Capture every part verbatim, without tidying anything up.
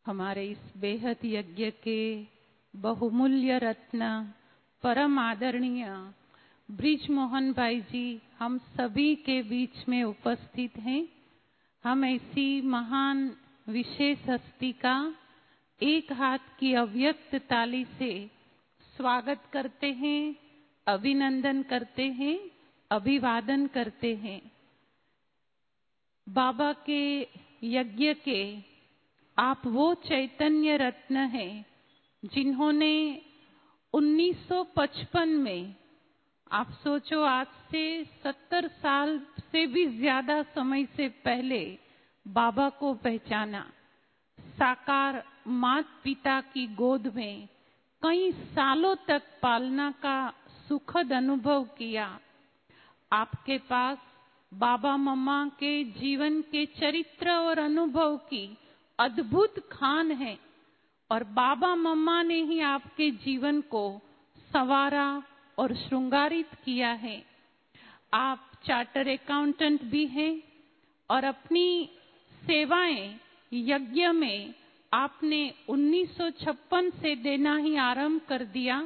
हमारे इस बेहद यज्ञ के बहुमूल्य रत्न परम आदरणीय ब्रिजमोहन भाई जी हम सभी के बीच में उपस्थित हैं। हम ऐसी महान विशेष हस्ती का एक हाथ की अव्यक्त ताली से स्वागत करते हैं, अभिनंदन करते हैं, अभिवादन करते हैं। बाबा के यज्ञ के आप वो चैतन्य रत्न हैं जिन्होंने उन्नीस सौ पचपन में, आप सोचो आज से सत्तर साल से भी ज्यादा समय से पहले बाबा को पहचाना। साकार माता पिता की गोद में कई सालों तक पालना का सुखद अनुभव किया। आपके पास बाबा मम्मा के जीवन के चरित्र और अनुभव की अद्भुत खान है और बाबा मम्मा ने ही आपके जीवन को संवारा और श्रृंगारित किया है। आप चार्टर अकाउंटेंट भी हैं और अपनी सेवाएं यज्ञ में आपने उन्नीस सौ छप्पन से देना ही आरंभ कर दिया।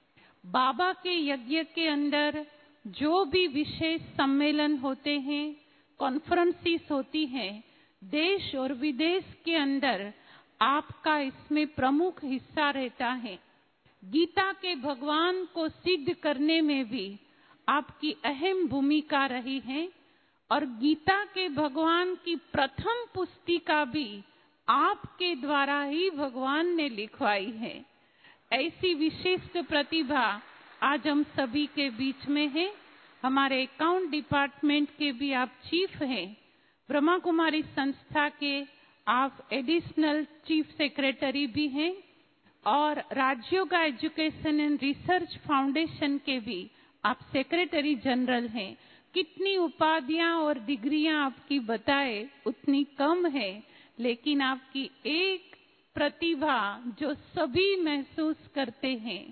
बाबा के यज्ञ के अंदर जो भी विशेष सम्मेलन होते हैं, कॉन्फ्रेंसिस होती हैं, देश और विदेश के अंदर आपका इसमें प्रमुख हिस्सा रहता है। गीता के भगवान को सिद्ध करने में भी आपकी अहम भूमिका रही है और गीता के भगवान की प्रथम पुस्तिका भी आपके द्वारा ही भगवान ने लिखवाई है। ऐसी विशिष्ट प्रतिभा आज हम सभी के बीच में है। हमारे अकाउंट डिपार्टमेंट के भी आप चीफ हैं। ब्रह्मा कुमारी संस्था के आप एडिशनल चीफ सेक्रेटरी भी हैं और Rajyoga Education and Research Foundation के भी आप सेक्रेटरी जनरल हैं। कितनी उपाधियां और डिग्रियां आपकी बताए उतनी कम है, लेकिन आपकी एक प्रतिभा जो सभी महसूस करते हैं,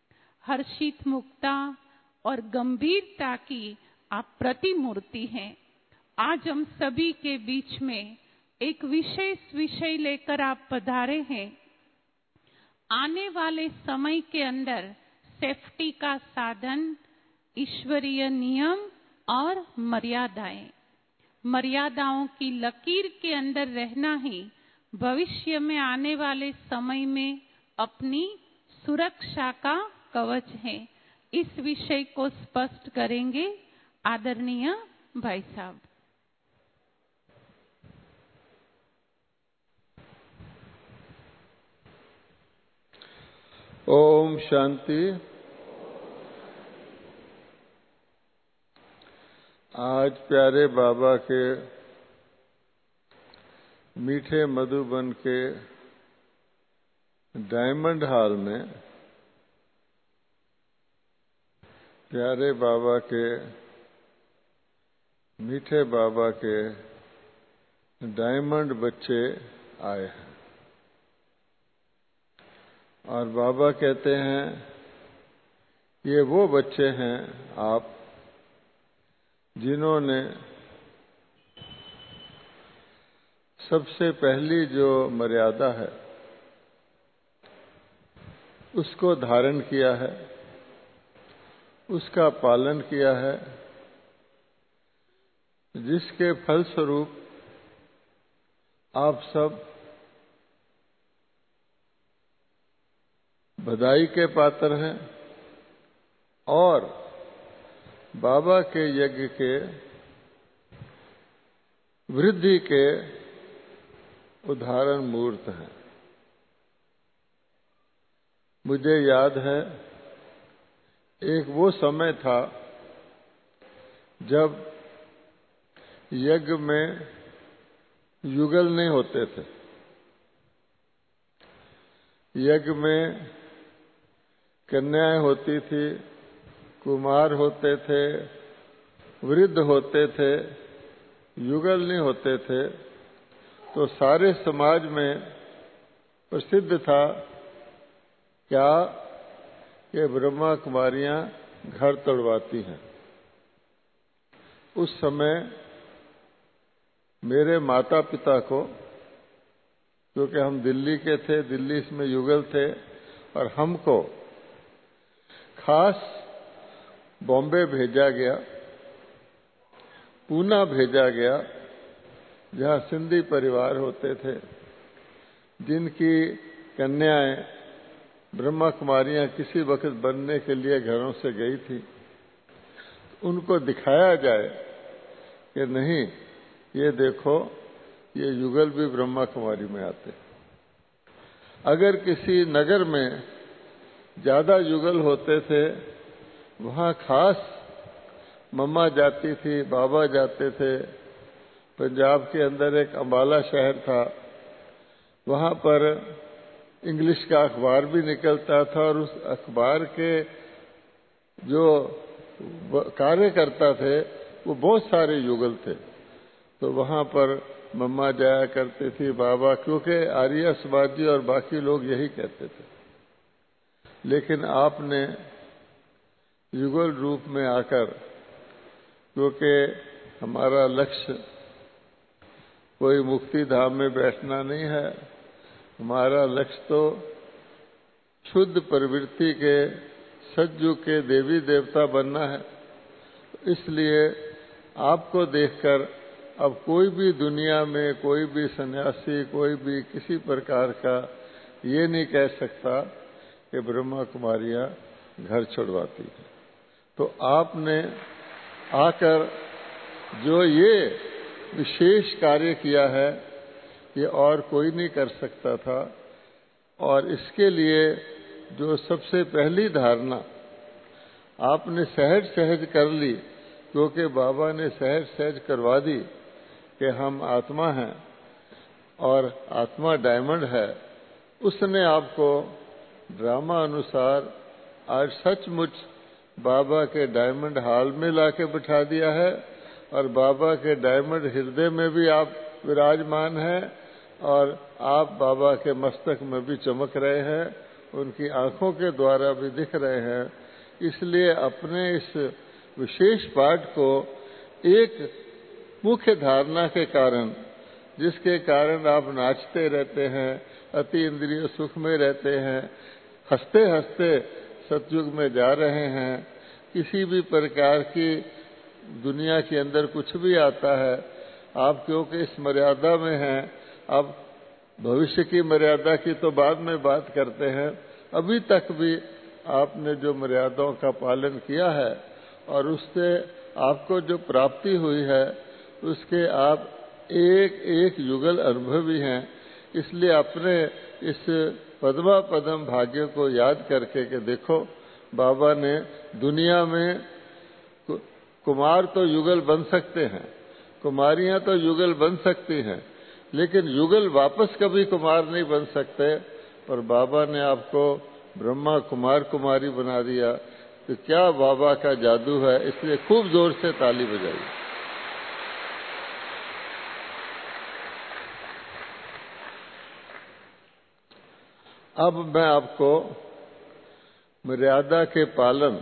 हर्षित मुक्ता और गंभीरता की आप प्रतिमूर्ति हैं। आज हम सभी के बीच में एक विशेष विषय लेकर आप पधारे हैं। आने वाले समय के अंदर सेफ्टी का साधन, ईश्वरीय नियम और मर्यादाएं। मर्यादाओं की लकीर के अंदर रहना ही भविष्य में आने वाले समय में अपनी सुरक्षा का कवच है। इस विषय को स्पष्ट करेंगे आदरणीय भाई साहब। ओम शांति। आज प्यारे बाबा के मीठे मधुबन के डायमंड हॉल में प्यारे बाबा के मीठे बाबा के डायमंड बच्चे आए हैं और बाबा कहते हैं ये वो बच्चे हैं आप जिन्होंने सबसे पहली जो मर्यादा है उसको धारण किया है, उसका पालन किया है, जिसके फलस्वरूप आप सब बधाई के पात्र हैं और बाबा के यज्ञ के वृद्धि के उदाहरण मूर्त हैं। मुझे याद है एक वो समय था जब यज्ञ में युगल नहीं होते थे। यज्ञ में कन्याएं होती थी, कुमार होते थे, वृद्ध होते थे, युगल नहीं होते थे। तो सारे समाज में प्रसिद्ध था क्या ये ब्रह्मा कुमारियां घर तोड़वाती हैं। उस समय मेरे माता पिता को क्योंकि हम दिल्ली के थे, दिल्ली में युगल थे, और हमको खास बॉम्बे भेजा गया, पूना भेजा गया, जहाँ सिंधी परिवार होते थे, जिनकी कन्याएं ब्रह्मा कुमारियां किसी वक्त बनने के लिए घरों से गई थी। उनको दिखाया जाए कि नहीं, ये देखो, ये युगल भी ब्रह्मा कुमारी में आते। अगर किसी नगर में ज्यादा युगल होते थे, वहाँ खास मम्मा जाती थी, बाबा जाते थे। पंजाब के अंदर एक अंबाला शहर था, वहाँ पर इंग्लिश का अखबार भी निकलता था, और उस अखबार के जो कार्यकर्ता थे वो बहुत सारे युगल थे। तो वहाँ पर मम्मा जाया करती थी, बाबा, क्योंकि आर्य समाजी और बाकी लोग यही कहते थे। लेकिन आपने युगल रूप में आकर, क्योंकि हमारा लक्ष्य कोई मुक्ति धाम में बैठना नहीं है, हमारा लक्ष्य तो शुद्ध प्रवृत्ति के सज्जु के देवी देवता बनना है। इसलिए आपको देखकर अब कोई भी दुनिया में कोई भी सन्यासी, कोई भी किसी प्रकार का ये नहीं कह सकता कि ब्रह्मा कुमारियां घर छुड़वाती है। तो आपने आकर जो ये विशेष कार्य किया है, ये और कोई नहीं कर सकता था। और इसके लिए जो सबसे पहली धारणा आपने सहज सहज कर ली, क्योंकि बाबा ने सहज सहज करवा दी कि हम आत्मा हैं और आत्मा डायमंड है, उसने आपको ड्रामा अनुसार आज सचमुच बाबा के डायमंड हॉल में लाके बिठा दिया है, और बाबा के डायमंड हृदय में भी आप विराजमान हैं, और आप बाबा के मस्तक में भी चमक रहे हैं, उनकी आंखों के द्वारा भी दिख रहे हैं। इसलिए अपने इस विशेष पाठ को एक मुख्य धारणा के कारण, जिसके कारण आप नाचते रहते हैं, अति इंद्रिय सुख में रहते हैं, हंसते हंसते सतयुग में जा रहे हैं, किसी भी प्रकार की दुनिया के अंदर कुछ भी आता है, आप क्योंकि इस मर्यादा में हैं, अब भविष्य की मर्यादा की तो बाद में बात करते हैं, अभी तक भी आपने जो मर्यादाओं का पालन किया है और उससे आपको जो प्राप्ति हुई है, उसके आप एक एक युगल अनुभवी हैं। इसलिए अपने इस पद्मा पदम भाग्य को याद करके कि देखो, बाबा ने दुनिया में कुमार तो युगल बन सकते हैं, कुमारियां तो युगल बन सकती हैं, लेकिन युगल वापस कभी कुमार नहीं बन सकते। और बाबा ने आपको ब्रह्मा कुमार कुमारी बना दिया, तो क्या बाबा का जादू है। इसलिए खूब जोर से ताली बजाइए। अब मैं आपको मर्यादा के पालन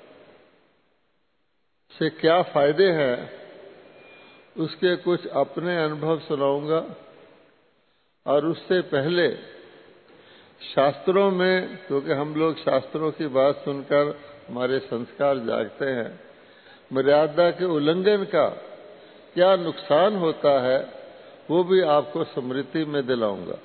से क्या फायदे हैं, उसके कुछ अपने अनुभव सुनाऊंगा। और उससे पहले शास्त्रों में, क्योंकि हम लोग शास्त्रों की बात सुनकर हमारे संस्कार जागते हैं, मर्यादा के उल्लंघन का क्या नुकसान होता है, वो भी आपको स्मृति में दिलाऊंगा।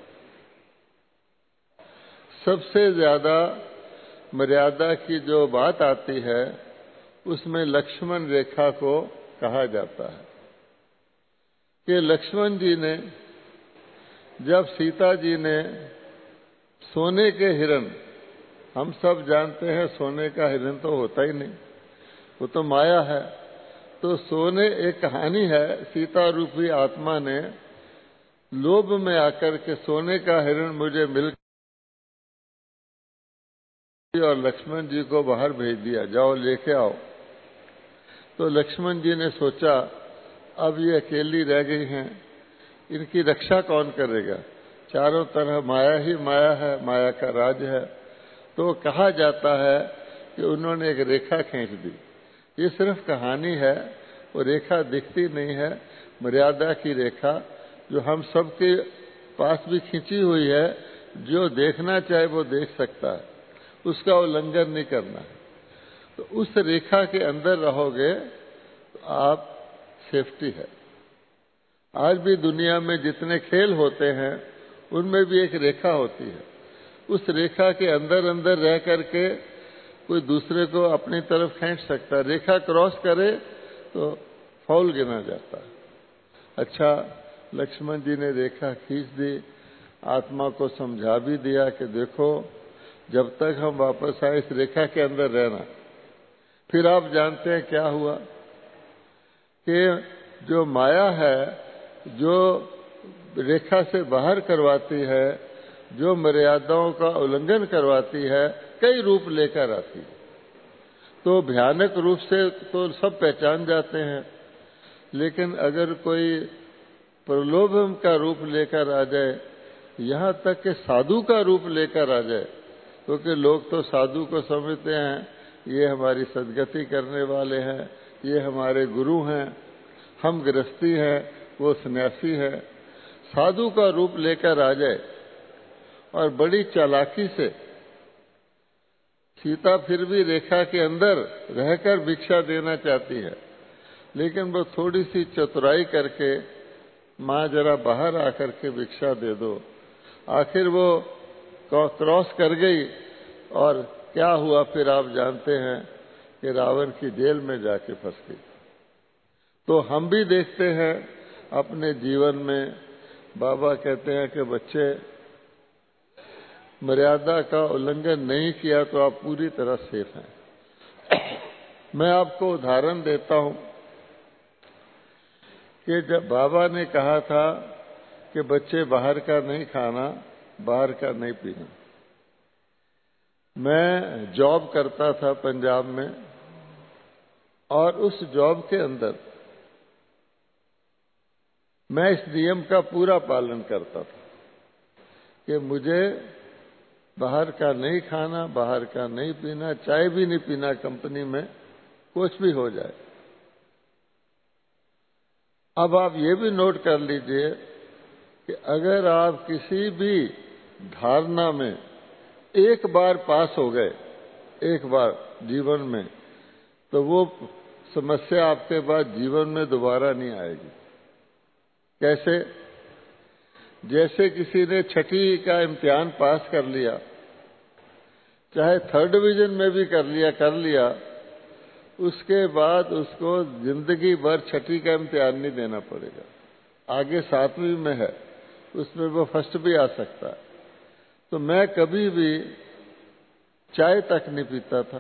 सबसे ज्यादा मर्यादा की जो बात आती है, उसमें लक्ष्मण रेखा को कहा जाता है कि लक्ष्मण जी ने, जब सीता जी ने सोने के हिरण, हम सब जानते हैं सोने का हिरण तो होता ही नहीं, वो तो माया है, तो सोने, एक कहानी है, सीता रूपी आत्मा ने लोभ में आकर के सोने का हिरण मुझे मिल, और लक्ष्मण जी को बाहर भेज दिया, जाओ लेके आओ। तो लक्ष्मण जी ने सोचा अब ये अकेली रह गई हैं, इनकी रक्षा कौन करेगा, चारों तरफ माया ही माया है, माया का राज है। तो कहा जाता है कि उन्होंने एक रेखा खींच दी। ये सिर्फ कहानी है, वो रेखा दिखती नहीं है, मर्यादा की रेखा जो हम सबके पास भी खींची हुई है, जो देखना चाहे वो देख सकता है, उसका उल्लंघन नहीं करना है। तो उस रेखा के अंदर रहोगे तो आप सेफ्टी है। आज भी दुनिया में जितने खेल होते हैं उनमें भी एक रेखा होती है। उस रेखा के अंदर अंदर रह करके कोई दूसरे को अपनी तरफ खींच सकता है। रेखा क्रॉस करे तो फाउल गिना जाता है। अच्छा, लक्ष्मण जी ने रेखा खींच दी, आत्मा को समझा भी दिया कि देखो जब तक हम वापस आए इस रेखा के अंदर रहना। फिर आप जानते हैं क्या हुआ कि जो माया है, जो रेखा से बाहर करवाती है, जो मर्यादाओं का उल्लंघन करवाती है, कई रूप लेकर आती है। तो भयानक रूप से तो सब पहचान जाते हैं, लेकिन अगर कोई प्रलोभन का रूप लेकर आ जाए, यहाँ तक कि साधु का रूप लेकर आ जाए, क्योंकि लोग तो साधु को समझते हैं ये हमारी सद्गति करने वाले हैं, ये हमारे गुरु हैं, हम गृहस्थी हैं, वो सन्यासी है। साधु का रूप लेकर आ जाए और बड़ी चालाकी से सीता फिर भी रेखा के अंदर रहकर भिक्षा देना चाहती है, लेकिन वो थोड़ी सी चतुराई करके माँ जरा बाहर आकर के भिक्षा दे दो। आखिर वो क्रॉस कर गई और क्या हुआ फिर आप जानते हैं कि रावण की जेल में जाके फंस गई। तो हम भी देखते हैं अपने जीवन में, बाबा कहते हैं कि बच्चे मर्यादा का उल्लंघन नहीं किया तो आप पूरी तरह सेफ हैं। मैं आपको उदाहरण देता हूं कि जब बाबा ने कहा था कि बच्चे बाहर का नहीं खाना, बाहर का नहीं पीना। मैं जॉब करता था पंजाब में, और उस जॉब के अंदर मैं इस नियम का पूरा पालन करता था कि मुझे बाहर का नहीं खाना, बाहर का नहीं पीना, चाय भी नहीं पीना कंपनी में, कुछ भी हो जाए। अब आप ये भी नोट कर लीजिए कि अगर आप किसी भी धारणा में एक बार पास हो गए, एक बार जीवन में, तो वो समस्या आपके बाद जीवन में दोबारा नहीं आएगी। कैसे? जैसे किसी ने छठी का इम्तिहान पास कर लिया, चाहे थर्ड डिवीजन में भी कर लिया कर लिया उसके बाद उसको जिंदगी भर छठी का इम्तिहान नहीं देना पड़ेगा। आगे सातवीं में है, उसमें वो फर्स्ट भी आ सकता है। तो मैं कभी भी चाय तक नहीं पीता था।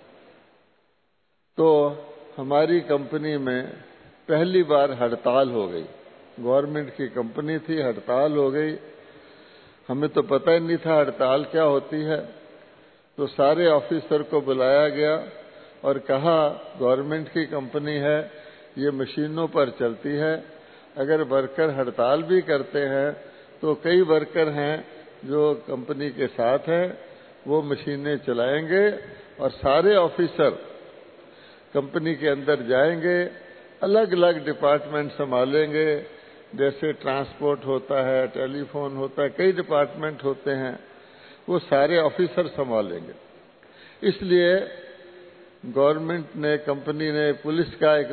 तो हमारी कंपनी में पहली बार हड़ताल हो गई। गवर्नमेंट की कंपनी थी, हड़ताल हो गई। हमें तो पता ही नहीं था हड़ताल क्या होती है। तो सारे ऑफिसर को बुलाया गया और कहा गवर्नमेंट की कंपनी है, ये मशीनों पर चलती है, अगर वर्कर हड़ताल भी करते हैं तो कई वर्कर हैं जो कंपनी के साथ हैं, वो मशीनें चलाएंगे और सारे ऑफिसर कंपनी के अंदर जाएंगे, अलग अलग डिपार्टमेंट संभालेंगे। जैसे ट्रांसपोर्ट होता है, टेलीफोन होता है, कई डिपार्टमेंट होते हैं, वो सारे ऑफिसर संभालेंगे। इसलिए गवर्नमेंट ने, कंपनी ने पुलिस का एक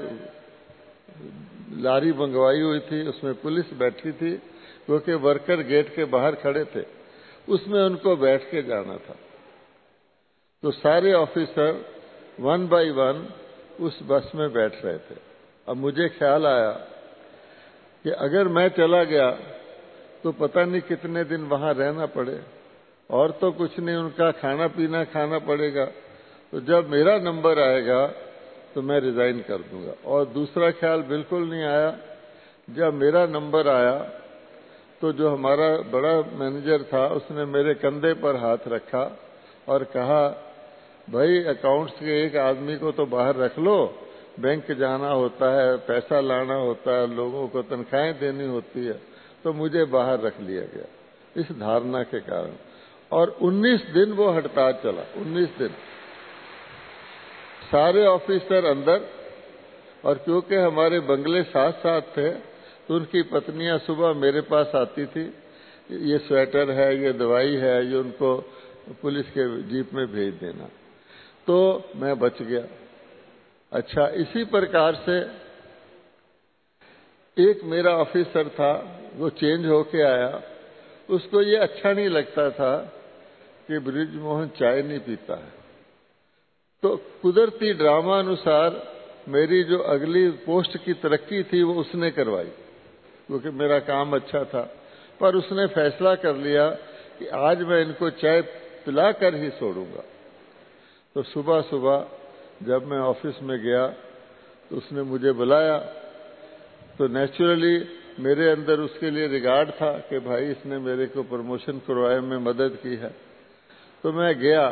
लारी मंगवाई हुई थी, उसमें पुलिस बैठी थी, क्योंकि वर्कर गेट के बाहर खड़े थे, उसमें उनको बैठ के जाना था। तो सारे ऑफिसर वन बाय वन उस बस में बैठ रहे थे। अब मुझे ख्याल आया कि अगर मैं चला गया तो पता नहीं कितने दिन वहां रहना पड़े, और तो कुछ नहीं, उनका खाना पीना खाना पड़ेगा। तो जब मेरा नंबर आएगा तो मैं रिजाइन कर दूंगा। और दूसरा ख्याल बिल्कुल नहीं आया, जब मेरा नंबर आया तो जो हमारा बड़ा मैनेजर था उसने मेरे कंधे पर हाथ रखा और कहा, भाई अकाउंट्स के एक आदमी को तो बाहर रख लो, बैंक जाना होता है, पैसा लाना होता है, लोगों को तनख्वाहें देनी होती है। तो मुझे बाहर रख लिया गया इस धारणा के कारण। और उन्नीस दिन वो हड़ताल चला, उन्नीस दिन सारे ऑफिसर अंदर। और क्योंकि हमारे बंगले साथ साथ थे तो उनकी पत्नियां सुबह मेरे पास आती थी ये स्वेटर है, ये दवाई है, ये उनको पुलिस के जीप में भेज देना। तो मैं बच गया। अच्छा, इसी प्रकार से एक मेरा ऑफिसर था, वो चेंज होके आया, उसको ये अच्छा नहीं लगता था कि बृजमोहन चाय नहीं पीता है। तो कुदरती ड्रामा अनुसार मेरी जो अगली पोस्ट की तरक्की थी वो उसने करवाई, क्योंकि मेरा काम अच्छा था। पर उसने फैसला कर लिया कि आज मैं इनको चाय पिलाकर ही छोड़ूंगा। तो सुबह सुबह जब मैं ऑफिस में गया तो उसने मुझे बुलाया। तो नेचुरली मेरे अंदर उसके लिए रिगार्ड था कि भाई इसने मेरे को प्रमोशन करवाए में मदद की है। तो मैं गया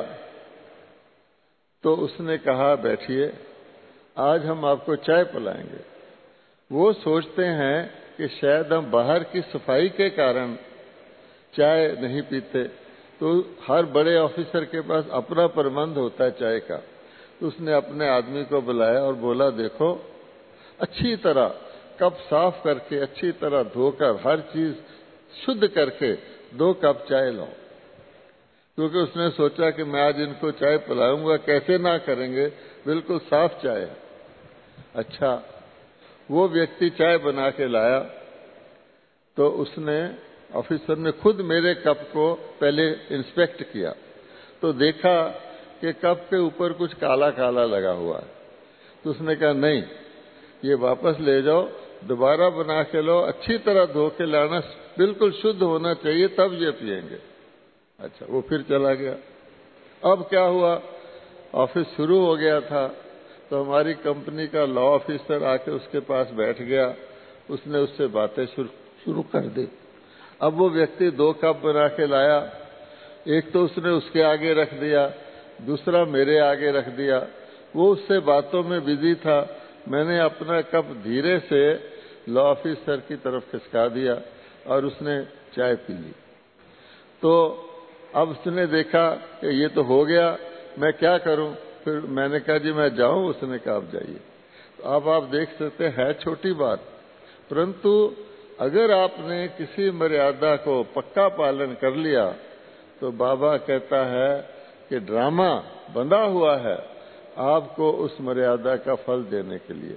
तो उसने कहा, बैठिए, आज हम आपको चाय पिलाएंगे। वो सोचते हैं कि शायद हम बाहर की सफाई के कारण चाय नहीं पीते। तो हर बड़े ऑफिसर के पास अपना प्रबंध होता है चाय का। तो उसने अपने आदमी को बुलाया और बोला, देखो, अच्छी तरह कप साफ करके, अच्छी तरह धोकर, हर चीज शुद्ध करके दो कप चाय लाओ। क्योंकि उसने सोचा कि मैं आज इनको चाय पिलाऊंगा, कैसे ना करेंगे, बिल्कुल साफ चाय है। अच्छा, वो व्यक्ति चाय बना के लाया। तो उसने, ऑफिसर ने खुद मेरे कप को पहले इंस्पेक्ट किया। तो देखा कि कप के ऊपर कुछ काला काला लगा हुआ है। तो उसने कहा, नहीं, ये वापस ले जाओ, दोबारा बना के लो, अच्छी तरह धो के लाना, बिल्कुल शुद्ध होना चाहिए, तब ये पिएंगे। अच्छा, वो फिर चला गया। अब क्या हुआ, ऑफिस शुरू हो गया था। तो हमारी कंपनी का लॉ ऑफिसर आके उसके पास बैठ गया। उसने उससे बातें शुरू कर दी। अब वो व्यक्ति दो कप बना के लाया, एक तो उसने उसके आगे रख दिया, दूसरा मेरे आगे रख दिया। वो उससे बातों में बिजी था। मैंने अपना कप धीरे से लॉ ऑफिसर की तरफ खिसका दिया और उसने चाय पी ली। तो अब उसने देखा कि ये तो हो गया, मैं क्या करूं। फिर मैंने कहा, जी मैं जाऊं। उसने कहा, आप जाइए। तो अब आप देख सकते हैं, छोटी बात, परंतु अगर आपने किसी मर्यादा को पक्का पालन कर लिया तो बाबा कहता है कि ड्रामा बंधा हुआ है आपको उस मर्यादा का फल देने के लिए।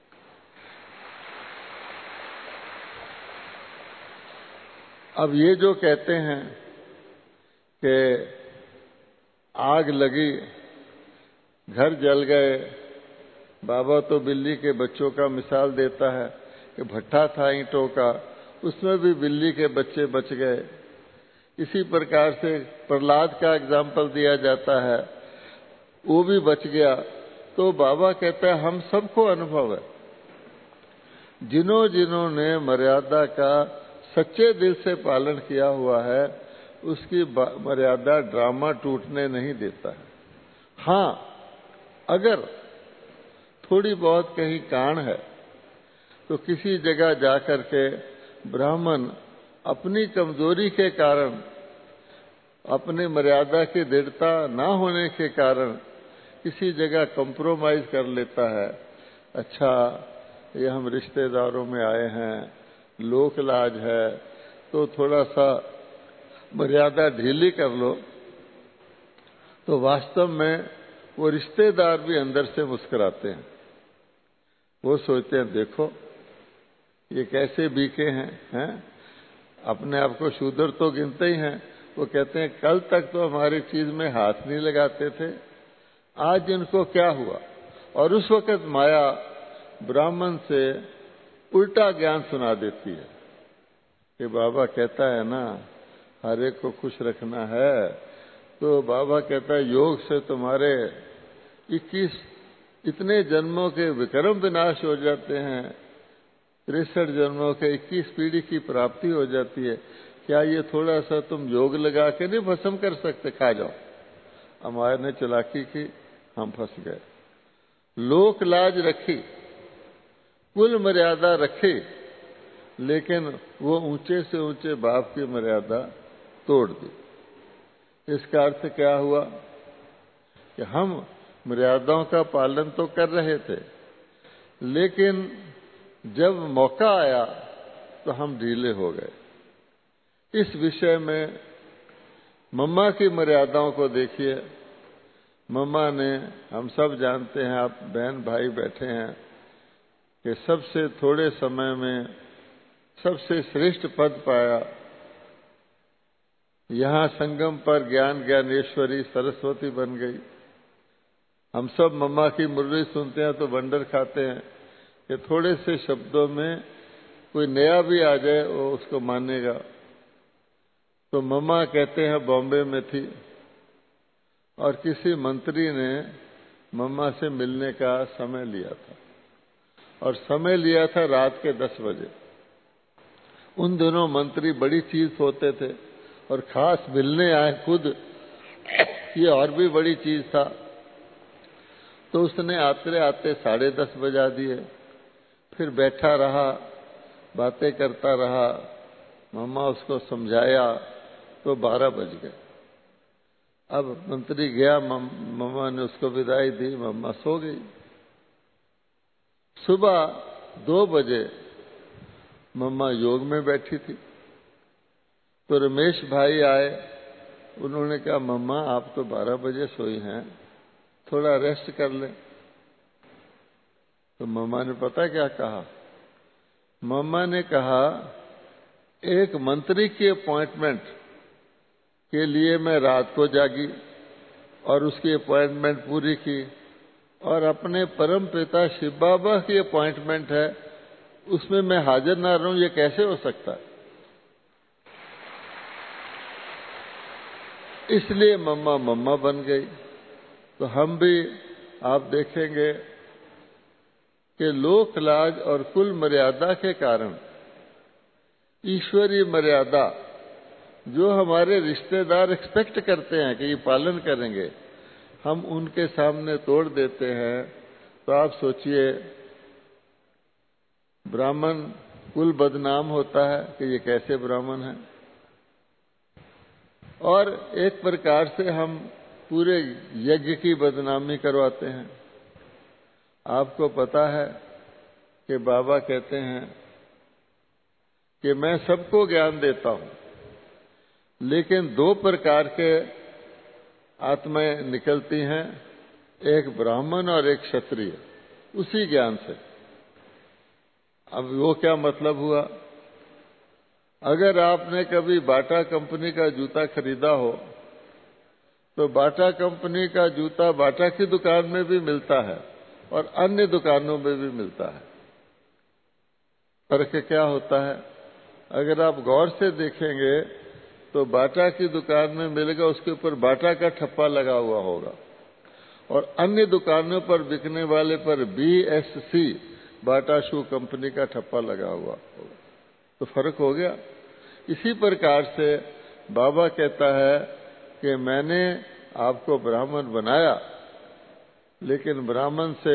अब ये जो कहते हैं कि आग लगी, घर जल गए, बाबा तो बिल्ली के बच्चों का मिसाल देता है कि भट्ठा था ईंटों का, उसमें भी बिल्ली के बच्चे बच गए। इसी प्रकार से प्रहलाद का एग्जाम्पल दिया जाता है, वो भी बच गया। तो बाबा कहता है हम सबको अनुभव है, जिन्हों जिन्होंने मर्यादा का सच्चे दिल से पालन किया हुआ है उसकी मर्यादा ड्रामा टूटने नहीं देता है। हाँ, अगर थोड़ी बहुत कहीं कान है तो किसी जगह जाकर के ब्राह्मण अपनी कमजोरी के कारण, अपनी मर्यादा की दृढ़ता ना होने के कारण किसी जगह कंप्रोमाइज कर लेता है। अच्छा, ये हम रिश्तेदारों में आए हैं, लोक लाज है, तो थोड़ा सा मर्यादा ढीली कर लो। तो वास्तव में वो रिश्तेदार भी अंदर से मुस्कुराते हैं। वो सोचते हैं, देखो ये कैसे बीके हैं, हैं? अपने आप को शूद्र तो गिनते ही हैं। वो कहते हैं, कल तक तो हमारी चीज में हाथ नहीं लगाते थे, आज इनको क्या हुआ। और उस वक्त माया ब्राह्मण से उल्टा ज्ञान सुना देती है कि बाबा कहता है ना, हर एक को खुश रखना है। तो बाबा कहता है, योग से तुम्हारे इक्कीस इतने जन्मों के विक्रम विनाश हो जाते हैं, तिरसठ जन्मों के इक्कीस पीढ़ी की प्राप्ति हो जाती है। क्या ये थोड़ा सा तुम योग लगा के नहीं भस्म कर सकते? खा जाओ। हमारे ने चालाकी की, हम फंस गए। लोक लाज रखी, कुल मर्यादा रखी, लेकिन वो ऊंचे से ऊंचे बाप की मर्यादा तोड़ दी। इसका अर्थ क्या हुआ कि हम मर्यादाओं का पालन तो कर रहे थे, लेकिन जब मौका आया तो हम ढीले हो गए। इस विषय में मम्मा की मर्यादाओं को देखिए। मम्मा ने, हम सब जानते हैं, आप बहन भाई बैठे हैं, कि सबसे थोड़े समय में सबसे श्रेष्ठ पद पाया। यहाँ संगम पर ज्ञान ज्ञानेश्वरी सरस्वती बन गई। हम सब मम्मा की मुरली सुनते हैं तो वंडर खाते हैं कि थोड़े से शब्दों में कोई नया भी आ जाए वो उसको मानेगा। तो मम्मा कहते हैं बॉम्बे में थी और किसी मंत्री ने मम्मा से मिलने का समय लिया था और समय लिया था रात के दस बजे। उन दिनों मंत्री बड़ी चीज होते थे और खास मिलने आए खुद, ये और भी बड़ी चीज था। तो उसने आते आते साढ़े दस बजा दिए। फिर बैठा रहा, बातें करता रहा, मम्मा उसको समझाया तो बारह बज गए। अब मंत्री गया, मम्मा ने उसको विदाई दी, मम्मा सो गई। सुबह दो बजे मम्मा योग में बैठी थी तो रमेश भाई आए। उन्होंने कहा मम्मा आप तो बारह बजे सोई हैं, थोड़ा रेस्ट कर लें। तो मम्मा ने पता क्या कहा? मम्मा ने कहा एक मंत्री की अपॉइंटमेंट के लिए मैं रात को जागी और उसकी अपॉइंटमेंट पूरी की, और अपने परम पिता शिव बाबा की अपॉइंटमेंट है उसमें मैं हाजिर ना रहूं, ये कैसे हो सकता है? इसलिए मम्मा मम्मा बन गई। तो हम भी आप देखेंगे कि लोक लाज और कुल मर्यादा के कारण ईश्वरीय मर्यादा जो हमारे रिश्तेदार एक्सपेक्ट करते हैं कि ये पालन करेंगे, हम उनके सामने तोड़ देते हैं। तो आप सोचिए, ब्राह्मण कुल बदनाम होता है कि ये कैसे ब्राह्मण है, और एक प्रकार से हम पूरे यज्ञ की बदनामी करवाते हैं। आपको पता है कि बाबा कहते हैं कि मैं सबको ज्ञान देता हूं, लेकिन दो प्रकार के आत्माएं निकलती हैं, एक ब्राह्मण और एक क्षत्रिय, उसी ज्ञान से। अब वो क्या मतलब हुआ? अगर आपने कभी बाटा कंपनी का जूता खरीदा हो तो बाटा कंपनी का जूता बाटा की दुकान में भी मिलता है और अन्य दुकानों में भी मिलता है। फर्क क्या होता है? अगर आप गौर से देखेंगे तो बाटा की दुकान में मिलेगा, उसके ऊपर बाटा का ठप्पा लगा हुआ होगा, और अन्य दुकानों पर बिकने वाले पर B S C Bata shoe company का ठप्पा लगा हुआ होगा। तो फर्क हो गया। इसी प्रकार से बाबा कहता है कि मैंने आपको ब्राह्मण बनाया, लेकिन ब्राह्मण से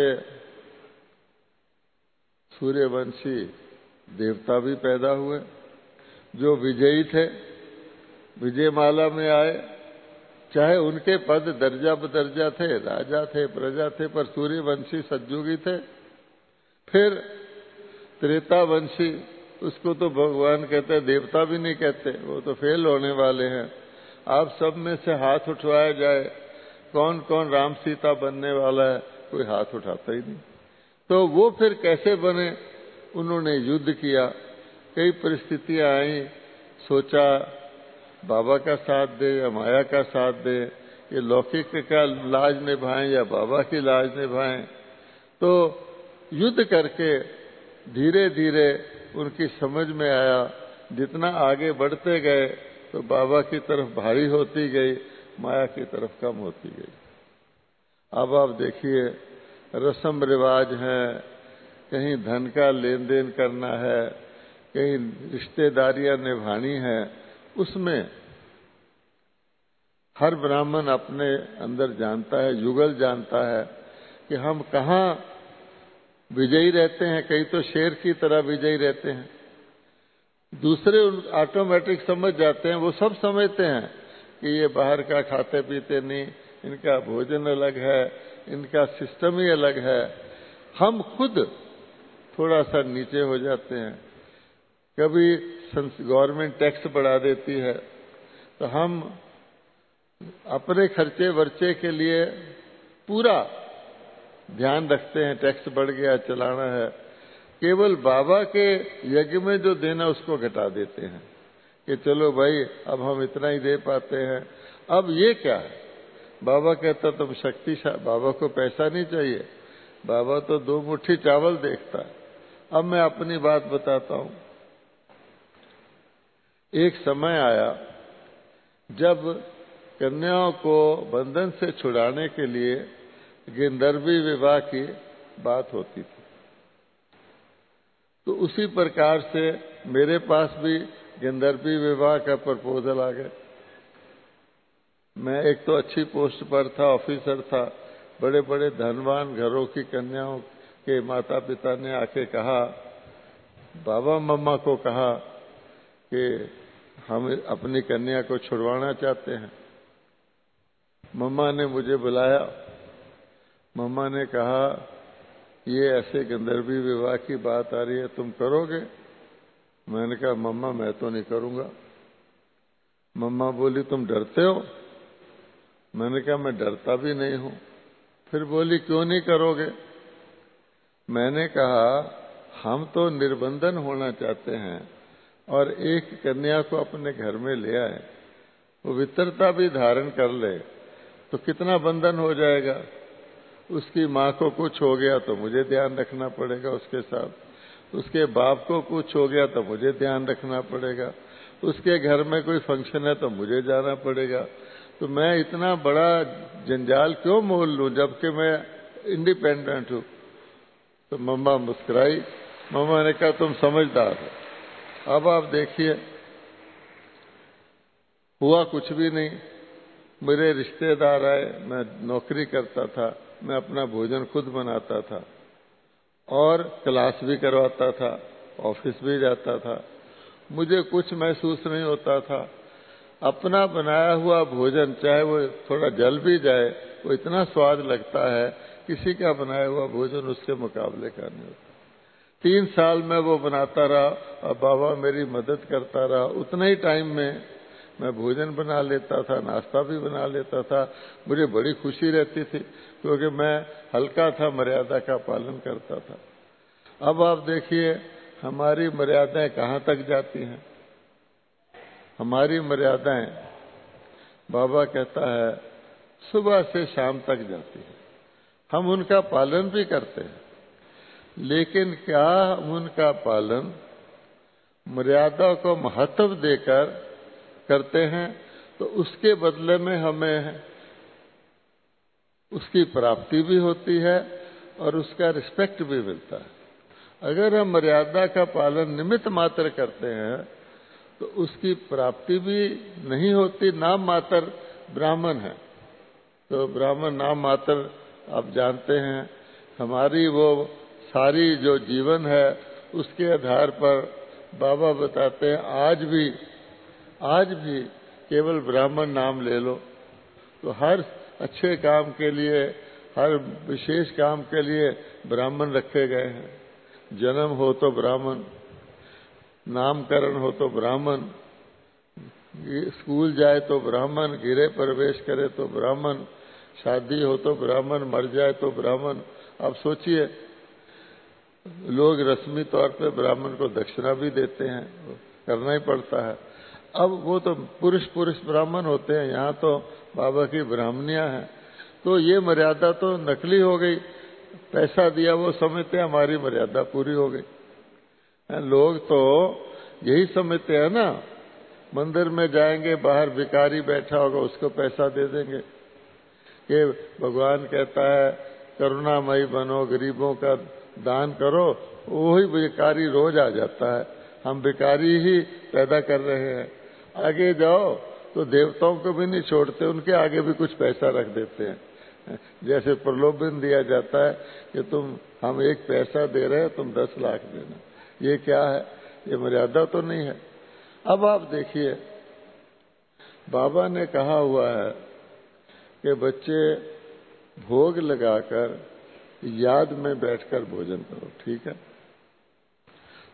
सूर्यवंशी देवता भी पैदा हुए जो विजयी थे, विजयमाला में आए। चाहे उनके पद दर्जा बदर्जा थे, राजा थे, प्रजा थे, पर सूर्यवंशी सतयुगी थे। फिर त्रेतावंशी, उसको तो भगवान कहते हैं, देवता भी नहीं कहते, वो तो फेल होने वाले हैं। आप सब में से हाथ उठवाया जाए, कौन कौन राम सीता बनने वाला है? कोई हाथ उठाता ही नहीं। तो वो फिर कैसे बने? उन्होंने युद्ध किया, कई परिस्थितियां आई, सोचा बाबा का साथ दे या माया का साथ दे, ये लौकिक का लाज निभाएं या बाबा की लाज निभाएं। तो युद्ध करके धीरे धीरे उनकी समझ में आया, जितना आगे बढ़ते गए तो बाबा की तरफ भारी होती गई, माया की तरफ कम होती गई। अब आप देखिए, रस्म रिवाज है, कहीं धन का लेन देन करना है, कहीं रिश्तेदारियां निभानी है, उसमें हर ब्राह्मण अपने अंदर जानता है, युगल जानता है कि हम कहाँ विजयी रहते हैं। कई तो शेर की तरह विजयी रहते हैं, दूसरे ऑटोमेटिक समझ जाते हैं, वो सब समझते हैं कि ये बाहर का खाते पीते नहीं, इनका भोजन अलग है, इनका सिस्टम ही अलग है। हम खुद थोड़ा सा नीचे हो जाते हैं। कभी गवर्नमेंट टैक्स बढ़ा देती है, तो हम अपने खर्चे वर्चे के लिए पूरा ध्यान रखते हैं, टैक्स बढ़ गया चलाना है। केवल बाबा के यज्ञ में जो देना उसको घटा देते हैं कि चलो भाई अब हम इतना ही दे पाते हैं। अब ये क्या है, बाबा कहता तुम शक्तिशाली, बाबा को पैसा नहीं चाहिए, बाबा तो दो मुट्ठी चावल देखता है। अब मैं अपनी बात बताता हूं। एक समय आया जब कन्याओं को बंधन से छुड़ाने के लिए गंधर्वी विवाह की बात होती थी, तो उसी प्रकार से मेरे पास भी गंधर्वी विवाह का प्रपोजल आ गया। मैं एक तो अच्छी पोस्ट पर था, ऑफिसर था, बड़े बड़े धनवान घरों की कन्याओं के माता पिता ने आके कहा, बाबा मम्मा को कहा कि हम अपनी कन्या को छुड़वाना चाहते हैं। मम्मा ने मुझे बुलाया, मम्मा ने कहा ये ऐसे गंधर्वी विवाह की बात आ रही है, तुम करोगे? मैंने कहा मम्मा मैं तो नहीं करूंगा। मम्मा बोली तुम डरते हो? मैंने कहा मैं डरता भी नहीं हूं। फिर बोली क्यों नहीं करोगे? मैंने कहा हम तो निर्बंधन होना चाहते हैं और एक कन्या को अपने घर में ले आए, वो पवित्रता भी धारण कर ले तो कितना बंधन हो जाएगा। उसकी माँ को कुछ हो गया तो मुझे ध्यान रखना पड़ेगा उसके साथ, उसके बाप को कुछ हो गया तो मुझे ध्यान रखना पड़ेगा, उसके घर में कोई फंक्शन है तो मुझे जाना पड़ेगा। तो मैं इतना बड़ा जंजाल क्यों मोल लूं जबकि मैं इंडिपेंडेंट हूं। तो मम्मा मुस्कुराई। मम्मा ने कहा तुम समझदार हो। अब आप देखिए हुआ कुछ भी नहीं। मेरे रिश्तेदार आए, मैं नौकरी करता था, मैं अपना भोजन खुद बनाता था और क्लास भी करवाता था, ऑफिस भी जाता था, मुझे कुछ महसूस नहीं होता था। अपना बनाया हुआ भोजन चाहे वो थोड़ा जल भी जाए, वो इतना स्वाद लगता है, किसी का बनाया हुआ भोजन उसके मुकाबले का नहीं होता। तीन साल में वो बनाता रहा और बाबा मेरी मदद करता रहा। उतने ही टाइम में मैं भोजन बना लेता था, नाश्ता भी बना लेता था। मुझे बड़ी खुशी रहती थी क्योंकि मैं हल्का था, मर्यादा का पालन करता था। अब आप देखिए हमारी मर्यादाएं कहाँ तक जाती हैं। हमारी मर्यादाएं बाबा कहता है सुबह से शाम तक जाती है। हम उनका पालन भी करते हैं, लेकिन क्या हम उनका पालन मर्यादा को महत्व देकर करते हैं तो उसके बदले में हमें उसकी प्राप्ति भी होती है और उसका रिस्पेक्ट भी मिलता है। अगर हम मर्यादा का पालन निमित्त मात्र करते हैं तो उसकी प्राप्ति भी नहीं होती। नाम मात्र ब्राह्मण है तो ब्राह्मण नाम मात्र आप जानते हैं। हमारी वो सारी जो जीवन है उसके आधार पर बाबा बताते हैं आज भी आज भी केवल ब्राह्मण नाम ले लो तो हर अच्छे काम के लिए, हर विशेष काम के लिए ब्राह्मण रखे गए हैं। जन्म हो तो ब्राह्मण, नामकरण हो तो ब्राह्मण, स्कूल जाए तो ब्राह्मण, गृह प्रवेश करे तो ब्राह्मण, शादी हो तो ब्राह्मण, मर जाए तो ब्राह्मण। आप सोचिए लोग रस्मी तौर पे ब्राह्मण को दक्षिणा भी देते हैं, करना ही पड़ता है। अब वो तो पुरुष पुरुष ब्राह्मण होते हैं, यहाँ तो बाबा की ब्राह्मणियां हैं। तो ये मर्यादा तो नकली हो गई। पैसा दिया वो समझते हैं हमारी मर्यादा पूरी हो गई। लोग तो यही समझते हैं ना, मंदिर में जाएंगे बाहर भिखारी बैठा होगा उसको पैसा दे देंगे। ये भगवान कहता है करुणामयी बनो, गरीबों का दान करो, वही भिखारी रोज आ जाता है। हम भिखारी ही पैदा कर रहे हैं। आगे जाओ तो देवताओं को भी नहीं छोड़ते, उनके आगे भी कुछ पैसा रख देते हैं। जैसे प्रलोभन दिया जाता है कि तुम हम एक पैसा दे रहे हैं, तुम दस लाख देना। ये क्या है? ये मर्यादा तो नहीं है। अब आप देखिए बाबा ने कहा हुआ है कि बच्चे भोग लगाकर याद में बैठकर भोजन करो, ठीक है?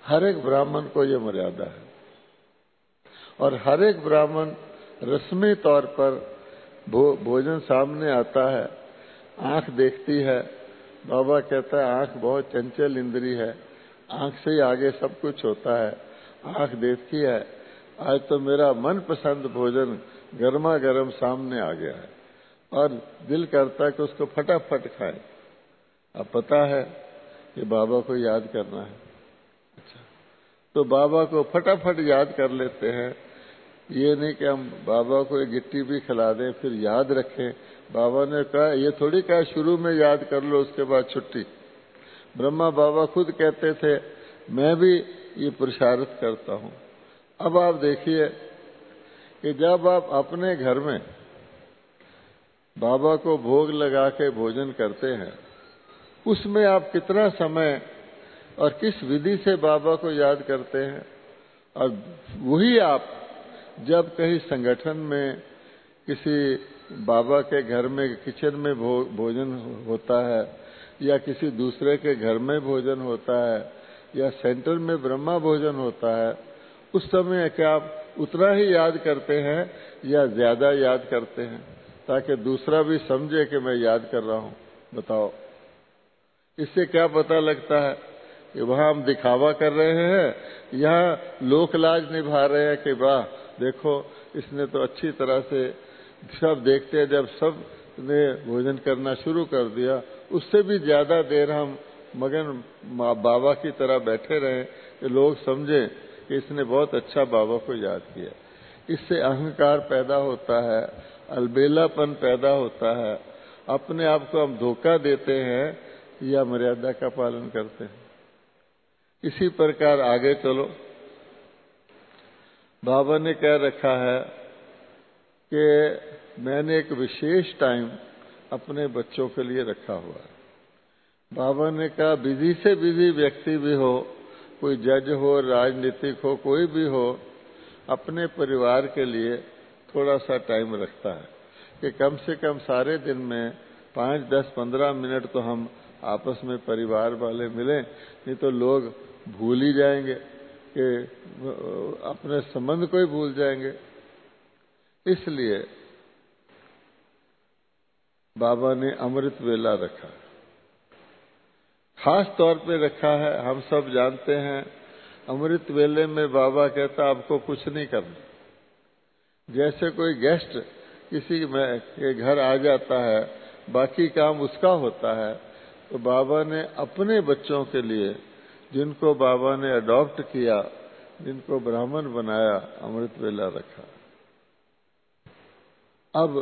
हर एक ब्राह्मण को ये मर्यादा है और हर एक ब्राह्मण रस्मी तौर पर भो, भोजन सामने आता है, आंख देखती है। बाबा कहता है आंख बहुत चंचल इंद्री है, आंख से ही आगे सब कुछ होता है। आंख देखती है, आज तो मेरा मनपसंद भोजन गर्मा गर्म सामने आ गया है और दिल करता है कि उसको फटाफट खाए। अब पता है कि बाबा को याद करना है, अच्छा, तो बाबा को फटाफट याद कर लेते हैं। ये नहीं कि हम बाबा को एक गिट्टी भी खिला दें फिर याद रखें। बाबा ने कहा, ये थोड़ी कहा शुरू में याद कर लो उसके बाद छुट्टी। ब्रह्मा बाबा खुद कहते थे, मैं भी ये पुरुषार्थ करता हूं। अब आप देखिए कि जब आप अपने घर में बाबा को भोग लगा के भोजन करते हैं, उसमें आप कितना समय और किस विधि से बाबा को याद करते हैं। और वही आप जब कहीं संगठन में किसी बाबा के घर में किचन में भो, भोजन होता है या किसी दूसरे के घर में भोजन होता है या सेंटर में ब्रह्मा भोजन होता है, उस समय क्या आप उतना ही याद करते हैं या ज्यादा याद करते हैं ताकि दूसरा भी समझे कि मैं याद कर रहा हूं? बताओ, इससे क्या पता लगता है कि वहां हम दिखावा कर रहे हैं या लोकलाज निभा रहे हैं कि वाह देखो इसने तो अच्छी तरह से, सब देखते हैं जब सब ने भोजन करना शुरू कर दिया उससे भी ज्यादा देर हम मगन बाबा की तरह बैठे रहे कि लोग समझे कि इसने बहुत अच्छा बाबा को याद किया। इससे अहंकार पैदा होता है, अलबेलापन पैदा होता है, अपने आप को हम धोखा देते हैं या मर्यादा का पालन करते हैं। इसी प्रकार आगे चलो, बाबा ने कह रखा है कि मैंने एक विशेष टाइम अपने बच्चों के लिए रखा हुआ है। बाबा ने कहा विधि से विधि व्यक्ति भी हो, कोई जज हो, राजनीतिक हो, कोई भी हो, अपने परिवार के लिए थोड़ा सा टाइम रखता है कि कम से कम सारे दिन में पाँच दस पंद्रह मिनट तो हम आपस में परिवार वाले मिलें, नहीं तो लोग भूल ही जाएंगे कि अपने संबंध को ही भूल जाएंगे। इसलिए बाबा ने अमृत वेला रखा, खास तौर पे रखा है। हम सब जानते हैं अमृत वेले में बाबा कहता आपको कुछ नहीं करना। जैसे कोई गेस्ट किसी में के घर आ जाता है, बाकी काम उसका होता है, तो बाबा ने अपने बच्चों के लिए, जिनको बाबा ने अडॉप्ट किया, जिनको ब्राह्मण बनाया, अमृत वेला रखा। अब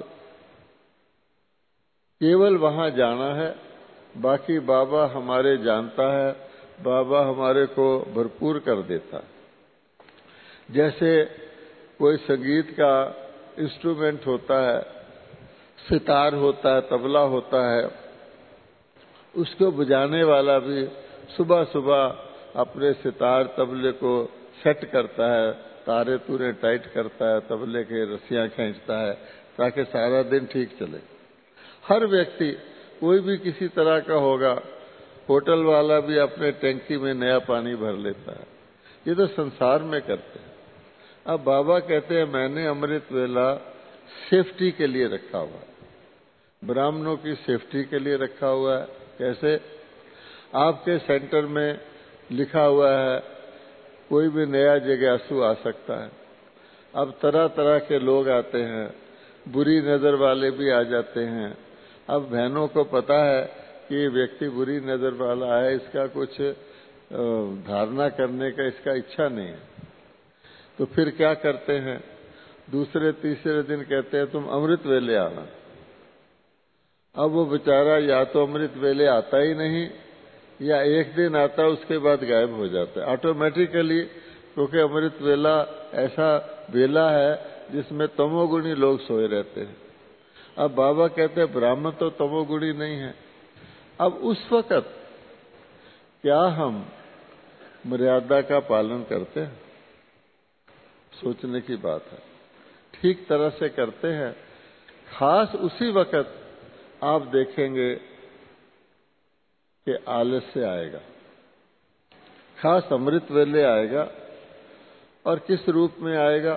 केवल वहां जाना है, बाकी बाबा हमारे जानता है, बाबा हमारे को भरपूर कर देता। जैसे कोई संगीत का इंस्ट्रूमेंट होता है, सितार होता है, तबला होता है, उसको बजाने वाला भी सुबह सुबह अपने सितार तबले को सेट करता है, तारे तूरे टाइट करता है, तबले के रस्सियां खींचता है ताकि सारा दिन ठीक चले। हर व्यक्ति कोई भी किसी तरह का होगा, होटल वाला भी अपने टैंकी में नया पानी भर लेता है। ये तो संसार में करते हैं। अब बाबा कहते हैं मैंने अमृत वेला सेफ्टी के लिए रखा हुआ है, ब्राह्मणों की सेफ्टी के लिए रखा हुआ है। कैसे? आपके सेंटर में लिखा हुआ है कोई भी नया जिज्ञासु आ सकता है। अब तरह तरह के लोग आते हैं, बुरी नजर वाले भी आ जाते हैं। अब बहनों को पता है कि ये व्यक्ति बुरी नजर वाला है, इसका कुछ धारणा करने का इसका इच्छा नहीं है, तो फिर क्या करते हैं? दूसरे तीसरे दिन कहते हैं तुम अमृत वेले आना। अब वो बेचारा या तो अमृत वेले आता ही नहीं या एक दिन आता उसके बाद गायब हो जाता है ऑटोमेटिकली, क्योंकि अमृत वेला ऐसा वेला है जिसमें तमोगुणी लोग सोए रहते हैं। अब बाबा कहते हैं ब्राह्मण तो तमोगुणी नहीं है। अब उस वक्त क्या हम मर्यादा का पालन करते हैं? सोचने की बात है। ठीक तरह से करते हैं। खास उसी वक्त आप देखेंगे कि आलस्य आएगा। खास अमृत वेले आएगा। और किस रूप में आएगा?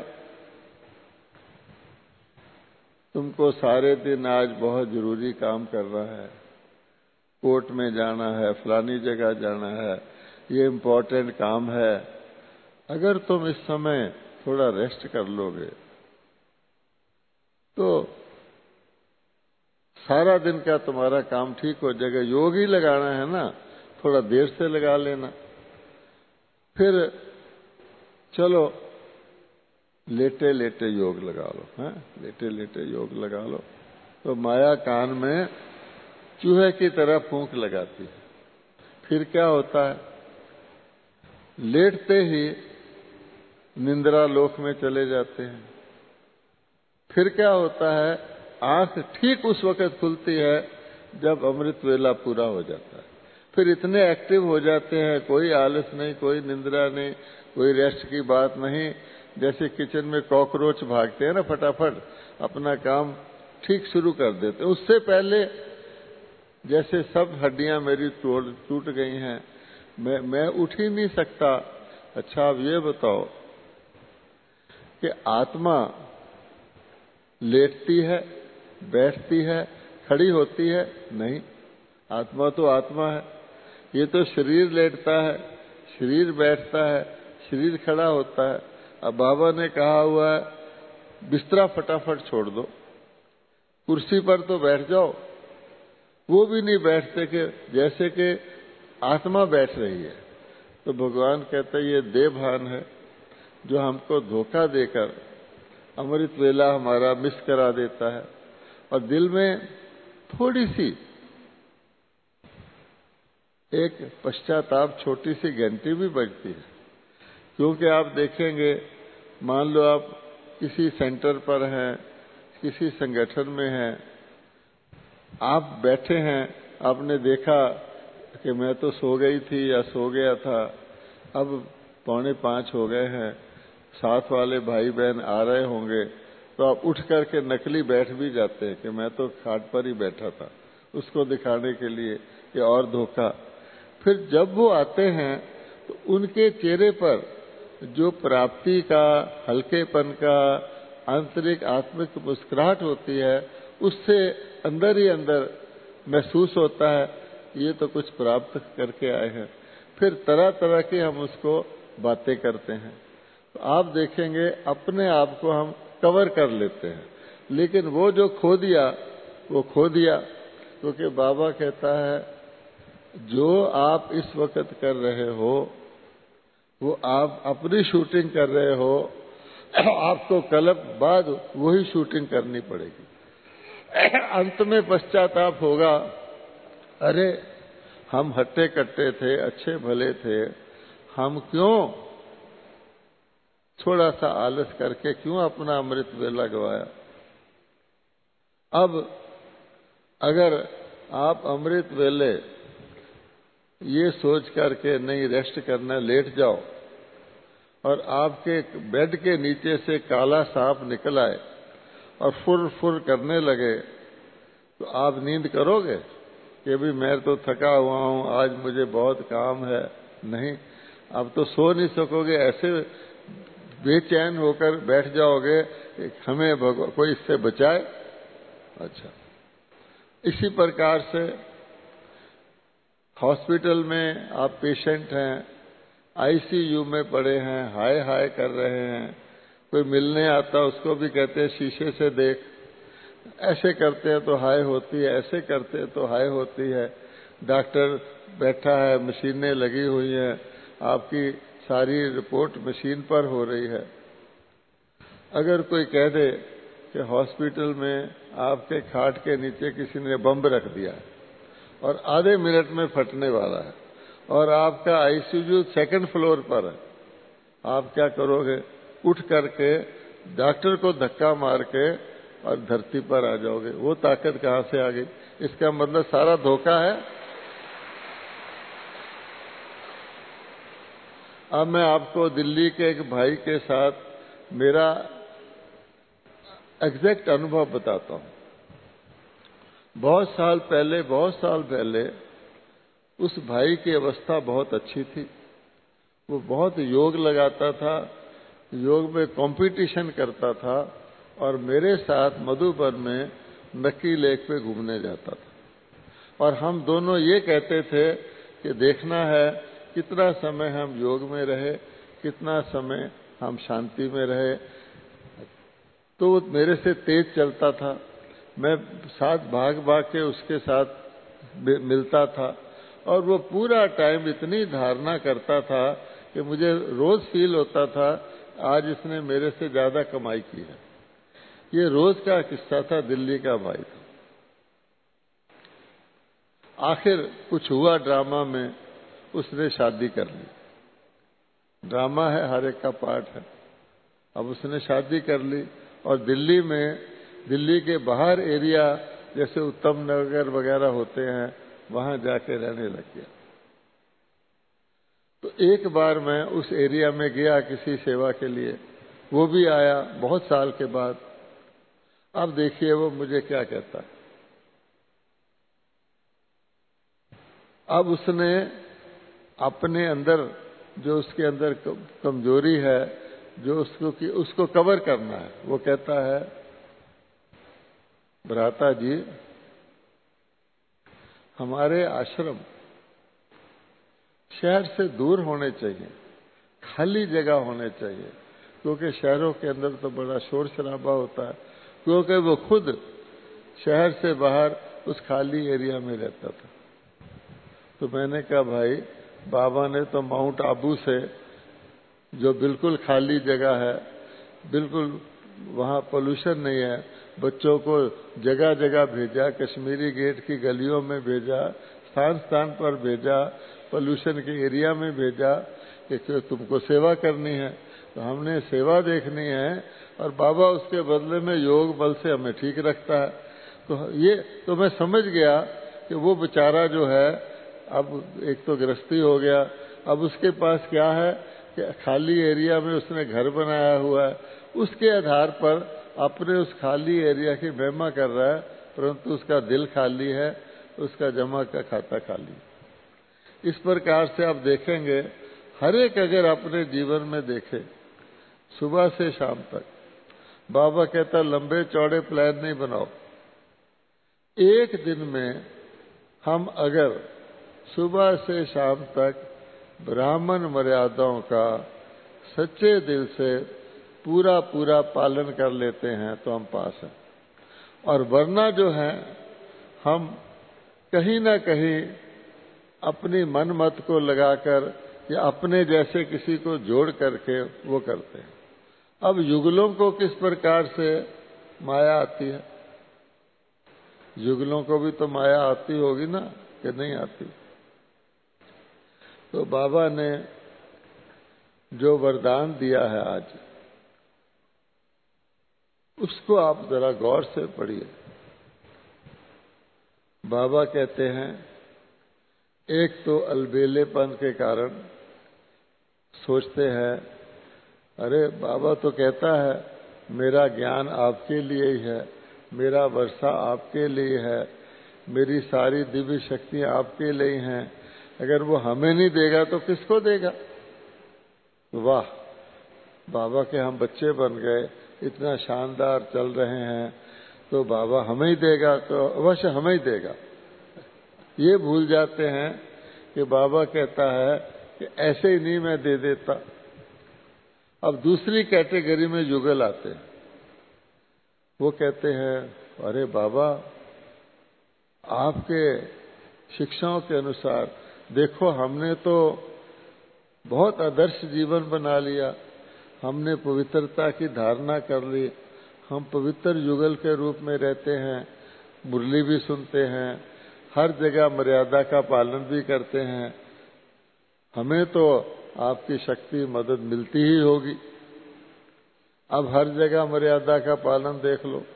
तुमको सारे दिन आज बहुत जरूरी काम करना है, कोर्ट में जाना है, फलानी जगह जाना है, ये इम्पोर्टेंट काम है। अगर तुम इस समय थोड़ा रेस्ट कर लोगे तो सारा दिन का तुम्हारा काम ठीक हो जाएगा। योग ही लगाना है ना, थोड़ा देर से लगा लेना। फिर चलो लेटे लेटे योग लगा लो, हैं? लेटे लेटे योग लगा लो तो माया कान में चूहे की तरह फूंक लगाती है। फिर क्या होता है? लेटते ही निंद्रा लोक में चले जाते हैं। फिर क्या होता है? आंख ठीक उस वक्त खुलती है जब अमृत वेला पूरा हो जाता है। फिर इतने एक्टिव हो जाते हैं, कोई आलस नहीं, कोई निंद्रा नहीं, कोई रेस्ट की बात नहीं। जैसे किचन में कॉकरोच भागते हैं ना, फटाफट अपना काम ठीक शुरू कर देते हैं। उससे पहले जैसे सब हड्डियां मेरी तोड़ टूट गई हैं, मैं मैं उठ ही नहीं सकता। अच्छा, अब ये बताओ कि आत्मा लेटती है, बैठती है, खड़ी होती है? नहीं, आत्मा तो आत्मा है। ये तो शरीर लेटता है, शरीर बैठता है, शरीर खड़ा होता है। अब बाबा ने कहा हुआ है बिस्तरा फटाफट छोड़ दो, कुर्सी पर तो बैठ जाओ। वो भी नहीं बैठते कि जैसे कि आत्मा बैठ रही है। तो भगवान कहते हैं ये देह भान है जो हमको धोखा देकर अमृत वेला हमारा मिस करा देता है। और दिल में थोड़ी सी एक पश्चाताप, छोटी सी घंटी भी बजती है। क्योंकि आप देखेंगे, मान लो आप किसी सेंटर पर हैं, किसी संगठन में हैं, आप बैठे हैं, आपने देखा कि मैं तो सो गई थी या सो गया था, अब पौने पांच हो गए हैं, साथ वाले भाई बहन आ रहे होंगे, तो आप उठ करके नकली बैठ भी जाते हैं कि मैं तो खाट पर ही बैठा था, उसको दिखाने के लिए ये और धोखा। फिर जब वो आते हैं तो उनके चेहरे पर जो प्राप्ति का, हल्केपन का, आंतरिक आत्मिक मुस्कुराहट होती है, उससे अंदर ही अंदर महसूस होता है ये तो कुछ प्राप्त करके आए हैं। फिर तरह तरह की हम उसको बातें करते हैं। तो आप देखेंगे अपने आप को हम कवर कर लेते हैं, लेकिन वो जो खो दिया वो खो दिया। क्योंकि बाबा कहता है जो आप इस वक्त कर रहे हो वो आप अपनी शूटिंग कर रहे हो, आपको कल बाद वही शूटिंग करनी पड़ेगी। अंत में पश्चाताप होगा, अरे हम हट्टे कट्टे थे, अच्छे भले थे, हम क्यों थोड़ा सा आलस करके क्यों अपना अमृत वेला गवाया। अब अगर आप अमृत वेले ये सोच करके नहीं रेस्ट करना, लेट जाओ और आपके बेड के नीचे से काला सांप निकल आए और फुर फुर करने लगे, तो आप नींद करोगे कि भी मैं तो थका हुआ हूं, आज मुझे बहुत काम है? नहीं, आप तो सो नहीं सकोगे, ऐसे बेचैन होकर बैठ जाओगे हमें कोई इससे बचाए। अच्छा, इसी प्रकार से हॉस्पिटल में आप पेशेंट हैं, आईसीयू में पड़े हैं, हाय हाय कर रहे हैं, कोई मिलने आता उसको भी कहते हैं शीशे से देख, ऐसे करते हैं तो हाय होती है, ऐसे करते हैं तो हाय होती है। डॉक्टर बैठा है, मशीनें लगी हुई हैं, आपकी सारी रिपोर्ट मशीन पर हो रही है। अगर कोई कह दे कि हॉस्पिटल में आपके खाट के नीचे किसी ने बम रख दिया है और आधे मिनट में फटने वाला है और आपका आईसीयू सेकंड फ्लोर पर है, आप क्या करोगे? उठ करके डॉक्टर को धक्का मार के और धरती पर आ जाओगे। वो ताकत कहां से आ गई? इसका मतलब सारा धोखा है। अब मैं आपको दिल्ली के एक भाई के साथ मेरा एग्जैक्ट अनुभव बताता हूं। बहुत साल पहले बहुत साल पहले उस भाई की अवस्था बहुत अच्छी थी, वो बहुत योग लगाता था, योग में कंपटीशन करता था और मेरे साथ मधुबन में नक्की लेक पे घूमने जाता था। और हम दोनों ये कहते थे कि देखना है कितना समय हम योग में रहे, कितना समय हम शांति में रहे। तो वो मेरे से तेज चलता था, मैं साथ भाग भाग के उसके साथ मिलता था और वो पूरा टाइम इतनी धारणा करता था कि मुझे रोज फील होता था आज इसने मेरे से ज्यादा कमाई की है। ये रोज का किस्सा था, दिल्ली का भाई था। आखिर कुछ हुआ ड्रामा में, उसने शादी कर ली। ड्रामा है, हर एक का पार्ट है। अब उसने शादी कर ली और दिल्ली में, दिल्ली के बाहर एरिया जैसे उत्तम नगर वगैरह होते हैं, वहां जाके रहने लग गया। तो एक बार मैं उस एरिया में गया किसी सेवा के लिए, वो भी आया बहुत साल के बाद। अब देखिए वो मुझे क्या कहता है। अब उसने अपने अंदर जो उसके अंदर कमजोरी है, जो उसको कि उसको कवर करना है, वो कहता है भ्राता जी, हमारे आश्रम शहर से दूर होने चाहिए, खाली जगह होने चाहिए, क्योंकि शहरों के अंदर तो बड़ा शोर शराबा होता है। क्योंकि वो खुद शहर से बाहर उस खाली एरिया में रहता था। तो मैंने कहा भाई, बाबा ने तो माउंट आबू से, जो बिल्कुल खाली जगह है, बिल्कुल वहां पोल्यूशन नहीं है, बच्चों को जगह जगह भेजा, कश्मीरी गेट की गलियों में भेजा, स्थान स्थान पर भेजा, पोल्यूशन के एरिया में भेजा कि तुमको सेवा करनी है। तो हमने सेवा देखनी है और बाबा उसके बदले में योग बल से हमें ठीक रखता है। तो ये तो मैं समझ गया कि वो बेचारा जो है, अब एक तो गृहस्थी हो गया, अब उसके पास क्या है कि खाली एरिया में उसने घर बनाया हुआ है, उसके आधार पर अपने उस खाली एरिया की महिमा कर रहा है, परंतु उसका दिल खाली है, उसका जमा का खाता खाली। इस प्रकार से आप देखेंगे, हर एक अगर अपने जीवन में देखे, सुबह से शाम तक, बाबा कहता लंबे चौड़े प्लान नहीं बनाओ। एक दिन में हम अगर सुबह से शाम तक ब्राह्मण मर्यादाओं का सच्चे दिल से पूरा पूरा पालन कर लेते हैं तो हम पास हैं। और वरना जो है, हम कहीं ना कहीं अपनी मन मत को लगाकर या अपने जैसे किसी को जोड़ करके वो करते हैं। अब युगलों को किस प्रकार से माया आती है? युगलों को भी तो माया आती होगी ना, कि नहीं आती? तो बाबा ने जो वरदान दिया है आज, उसको आप जरा गौर से पढ़िए। बाबा कहते हैं, एक तो अलबेलेपन के कारण सोचते हैं, अरे बाबा तो कहता है मेरा ज्ञान आपके लिए ही है, मेरा वर्षा आपके लिए है, मेरी सारी दिव्य शक्तियां आपके लिए हैं, अगर वो हमें नहीं देगा तो किसको देगा? वाह, बाबा के हम बच्चे बन गए, इतना शानदार चल रहे हैं, तो बाबा हमें ही देगा, तो अवश्य हमें ही देगा। ये भूल जाते हैं कि बाबा कहता है कि ऐसे ही नहीं मैं दे देता। अब दूसरी कैटेगरी में युगल आते हैं, वो कहते हैं, अरे बाबा आपके शिक्षाओं के अनुसार देखो, हमने तो बहुत आदर्श जीवन बना लिया, हमने पवित्रता की धारणा कर ली, हम पवित्र युगल के रूप में रहते हैं, मुरली भी सुनते हैं, हर जगह मर्यादा का पालन भी करते हैं, हमें तो आपकी शक्ति मदद मिलती ही होगी। अब हर जगह मर्यादा का पालन देख लो।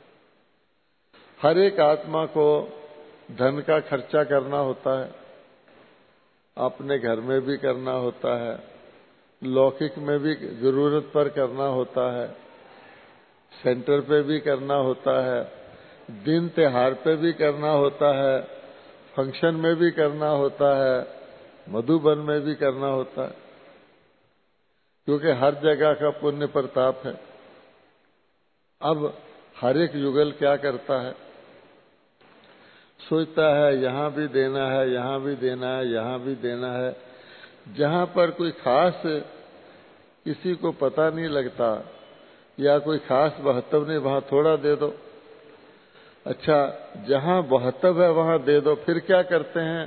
हर एक आत्मा को धन का खर्चा करना होता है, अपने घर में भी करना होता है, लौकिक में भी जरूरत पर करना होता है, सेंटर पे भी करना होता है, दिन त्योहार पे भी करना होता है, फंक्शन में भी करना होता है, मधुबन में भी करना होता है। क्योंकि हर जगह का पुण्य प्रताप है। अब हर एक युगल क्या करता है, सोचता है यहाँ भी देना है, यहाँ भी देना है, यहाँ भी देना है। जहाँ पर कोई खास किसी को पता नहीं लगता या कोई खास महत्व नहीं, वहाँ थोड़ा दे दो। अच्छा, जहाँ महत्व है वहाँ दे दो। फिर क्या करते हैं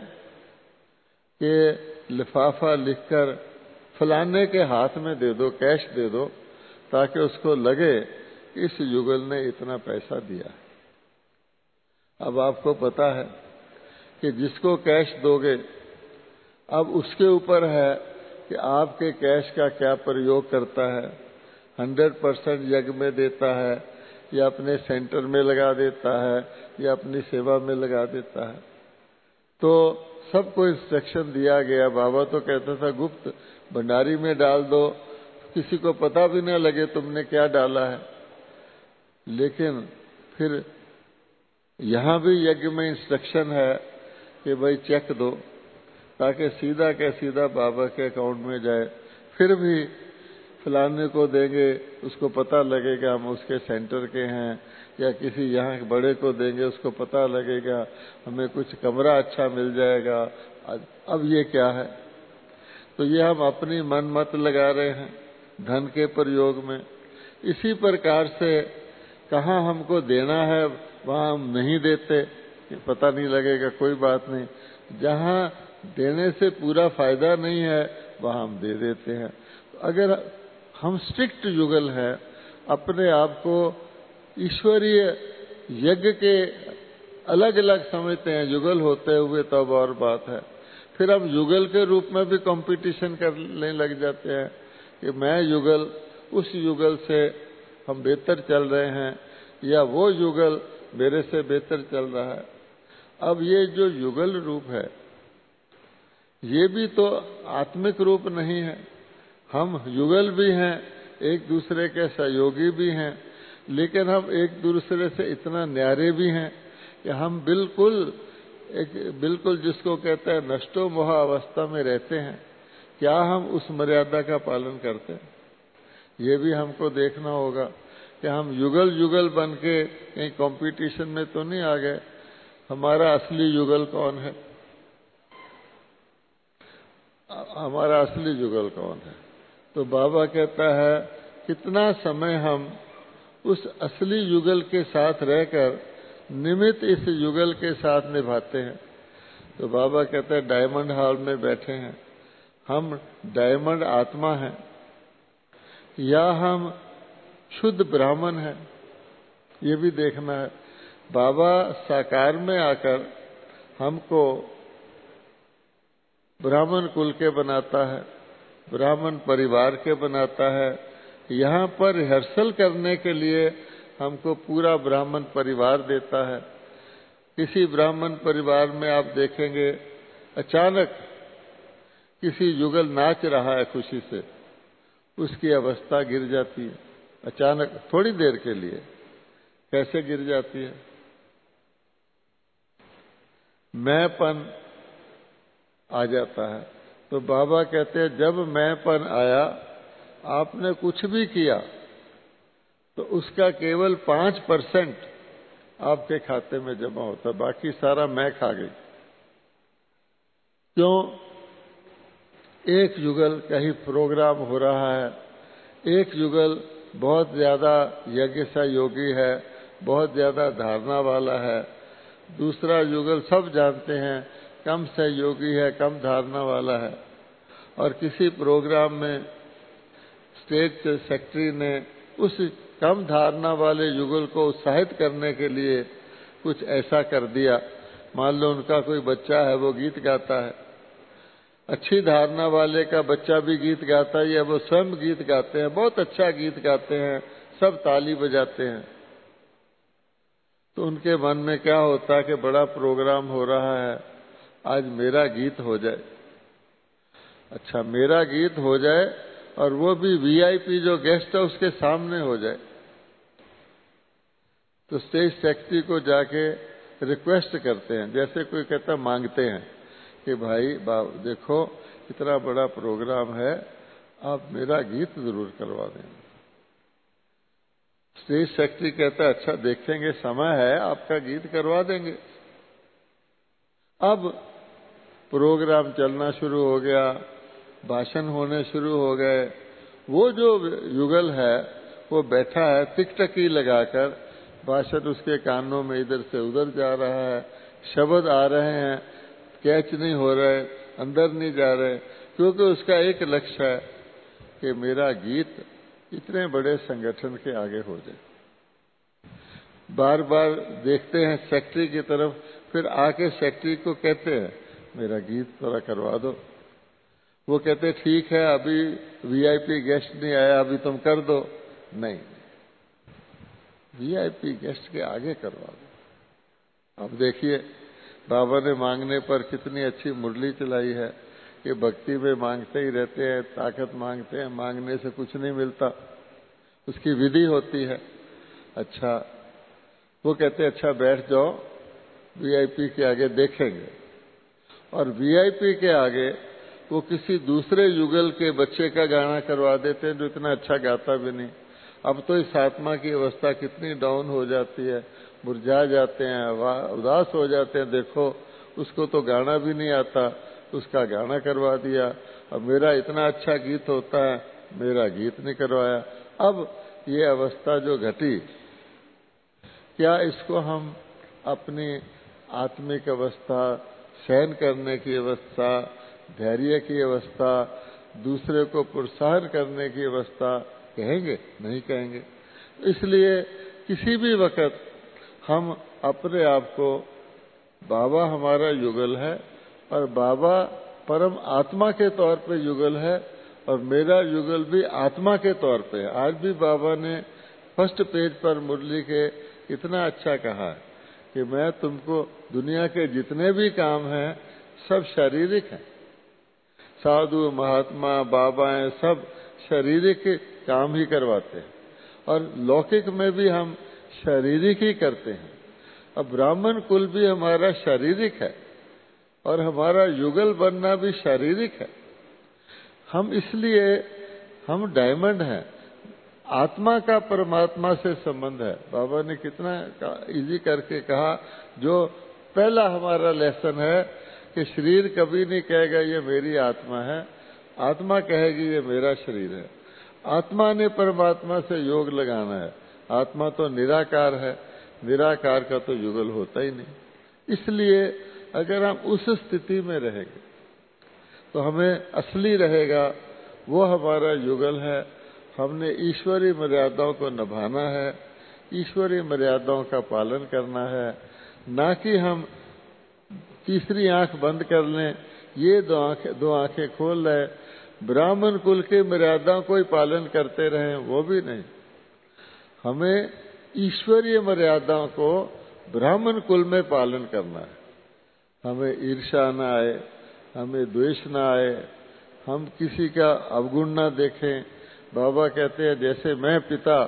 कि लिफाफा लिखकर फलाने के हाथ में दे दो, कैश दे दो, ताकि उसको लगे इस युगल ने इतना पैसा दिया। अब आपको पता है कि जिसको कैश दोगे, अब उसके ऊपर है कि आपके कैश का क्या प्रयोग करता है। हंड्रेड परसेंट यज्ञ में देता है या अपने सेंटर में लगा देता है या अपनी सेवा में लगा देता है। तो सबको इंस्ट्रक्शन दिया गया। बाबा तो कहता था गुप्त भंडारी में डाल दो, किसी को पता भी न लगे तुमने क्या डाला है। लेकिन फिर यहाँ भी यज्ञ में इंस्ट्रक्शन है कि भाई चेक दो, ताकि सीधा के सीधा बाबा के अकाउंट में जाए। फिर भी फलाने को देंगे, उसको पता लगेगा हम उसके सेंटर के हैं, या किसी यहाँ के बड़े को देंगे, उसको पता लगेगा हमें कुछ कमरा अच्छा मिल जाएगा। अब ये क्या है? तो ये हम अपनी मन मत लगा रहे हैं धन के प्रयोग में। इसी प्रकार से कहाँ हमको देना है वहाँ हम नहीं देते, पता नहीं लगेगा, कोई बात नहीं। जहाँ देने से पूरा फायदा नहीं है वहाँ हम दे देते हैं। अगर हम स्ट्रिक्ट युगल हैं, अपने आप को ईश्वरीय यज्ञ के अलग अलग समझते हैं युगल होते हुए, तब और बात है। फिर हम युगल के रूप में भी कंपटीशन करने लग जाते हैं कि मैं युगल, उस युगल से हम बेहतर चल रहे हैं, या वो युगल मेरे से बेहतर चल रहा है। अब ये जो युगल रूप है, ये भी तो आत्मिक रूप नहीं है। हम युगल भी हैं, एक दूसरे के सहयोगी भी हैं, लेकिन हम एक दूसरे से इतना न्यारे भी हैं कि हम बिल्कुल एक बिल्कुल जिसको कहते हैं नष्टो मोह अवस्था में रहते हैं। क्या हम उस मर्यादा का पालन करते हैं? ये भी हमको देखना होगा कि हम युगल युगल बन के कहीं कंपटीशन में तो नहीं आ गए। हमारा असली युगल कौन है? हमारा असली युगल कौन है? तो बाबा कहता है कितना समय हम उस असली युगल के साथ रहकर निमित्त इस युगल के साथ निभाते हैं। तो बाबा कहते हैं डायमंड हॉल में बैठे हैं, हम डायमंड आत्मा हैं या हम शुद्ध ब्राह्मण हैं, ये भी देखना है। बाबा साकार में आकर हमको ब्राह्मण कुल के बनाता है, ब्राह्मण परिवार के बनाता है। यहाँ पर रिहर्सल करने के लिए हमको पूरा ब्राह्मण परिवार देता है। किसी ब्राह्मण परिवार में आप देखेंगे अचानक किसी युगल नाच रहा है खुशी से, उसकी अवस्था गिर जाती है अचानक, थोड़ी देर के लिए। कैसे गिर जाती है? मैंपन आ जाता है। तो बाबा कहते हैं जब मैंपन आया, आपने कुछ भी किया तो उसका केवल पांच परसेंट आपके खाते में जमा होता, बाकी सारा मैं खा गई। क्यों? एक युगल कहीं प्रोग्राम हो रहा है, एक युगल बहुत ज्यादा यज्ञ सा योगी है, बहुत ज्यादा धारणा वाला है, दूसरा युगल सब जानते हैं कम सहयोगी है, कम धारणा वाला है। और किसी प्रोग्राम में स्टेट सेक्रेटरी ने उस कम धारणा वाले युगल को उत्साहित करने के लिए कुछ ऐसा कर दिया। मान लो उनका कोई बच्चा है, वो गीत गाता है, अच्छी धारणा वाले का बच्चा भी गीत गाता है या वो स्वयं गीत गाते हैं, बहुत अच्छा गीत गाते हैं, सब ताली बजाते हैं। तो उनके मन में क्या होता है कि बड़ा प्रोग्राम हो रहा है, आज मेरा गीत हो जाए। अच्छा, मेरा गीत हो जाए और वो भी वीआईपी जो गेस्ट है उसके सामने हो जाए। तो स्टेज सेक्रेटरी को जाके रिक्वेस्ट करते हैं, जैसे कोई कहता मांगते हैं कि भाई बाब देखो इतना बड़ा प्रोग्राम है, आप मेरा गीत जरूर करवा दें। स्टेज सेक्रेटरी कहता है अच्छा देखेंगे, समय है, आपका गीत करवा देंगे। अब प्रोग्राम चलना शुरू हो गया, भाषण होने शुरू हो गए। वो जो युगल है वो बैठा है टिकटकी लगाकर, भाषण उसके कानों में इधर से उधर जा रहा है, शब्द आ रहे हैं, कैच नहीं हो रहे, अंदर नहीं जा रहे, क्योंकि उसका एक लक्ष्य है कि मेरा गीत इतने बड़े संगठन के आगे हो जाए। बार बार देखते हैं सेक्रेटरी की तरफ, फिर आके सेक्रेटरी को कहते हैं मेरा गीत थोड़ा करवा दो। वो कहते ठीक है, अभी वीआईपी गेस्ट नहीं आया, अभी तुम कर दो। नहीं, वीआईपी गेस्ट के आगे करवा दो। अब देखिए बाबा ने मांगने पर कितनी अच्छी मुरली चलाई है कि भक्ति में मांगते ही रहते हैं, ताकत मांगते हैं, मांगने से कुछ नहीं मिलता, उसकी विधि होती है। अच्छा, वो कहते हैं अच्छा बैठ जाओ, वीआईपी के आगे देखेंगे। और वीआईपी के आगे वो किसी दूसरे युगल के बच्चे का गाना करवा देते हैं जो इतना अच्छा गाता भी नहीं। अब तो इस आत्मा की अवस्था कितनी डाउन हो जाती है, मुरझा जाते हैं, उदास हो जाते हैं। देखो उसको तो गाना भी नहीं आता, उसका गाना करवा दिया। अब मेरा इतना अच्छा गीत होता है, मेरा गीत नहीं करवाया। अब ये अवस्था जो घटी, क्या इसको हम अपनी आत्मिक अवस्था, सहन करने की अवस्था, धैर्य की अवस्था, दूसरे को प्रोत्साहन करने की अवस्था कहेंगे? नहीं कहेंगे। इसलिए किसी भी वक्त हम अपने आप को, बाबा हमारा युगल है और बाबा परम आत्मा के तौर पे युगल है और मेरा युगल भी आत्मा के तौर पे है। आज भी बाबा ने फर्स्ट पेज पर मुरली के इतना अच्छा कहा है कि मैं तुमको दुनिया के जितने भी काम हैं सब शारीरिक हैं। साधु महात्मा बाबाएं सब शारीरिक काम ही करवाते हैं और लौकिक में भी हम शारीरिक ही करते हैं। अब ब्राह्मण कुल भी हमारा शारीरिक है और हमारा युगल बनना भी शारीरिक है। हम इसलिए हम डायमंड हैं, आत्मा का परमात्मा से संबंध है। बाबा ने कितना इजी करके कहा, जो पहला हमारा लेसन है कि शरीर कभी नहीं कहेगा ये मेरी आत्मा है, आत्मा कहेगी ये मेरा शरीर है। आत्मा ने परमात्मा से योग लगाना है। आत्मा तो निराकार है, निराकार का तो युगल होता ही नहीं। इसलिए अगर हम उस स्थिति में रहेंगे तो हमें असली रहेगा वो हमारा युगल है। हमने ईश्वरीय मर्यादाओं को निभाना है, ईश्वरीय मर्यादाओं का पालन करना है, ना कि हम तीसरी आंख बंद कर लें, ये दो आंखें दो आंखें खोल लें, ब्राह्मण कुल की मर्यादाओं को ही पालन करते रहें, वो भी नहीं। हमें ईश्वरीय मर्यादाओं को ब्राह्मण कुल में पालन करना है। हमें ईर्ष्या न आए, हमें द्वेष न आए, हम किसी का अवगुण न देखें। बाबा कहते हैं जैसे मैं पिता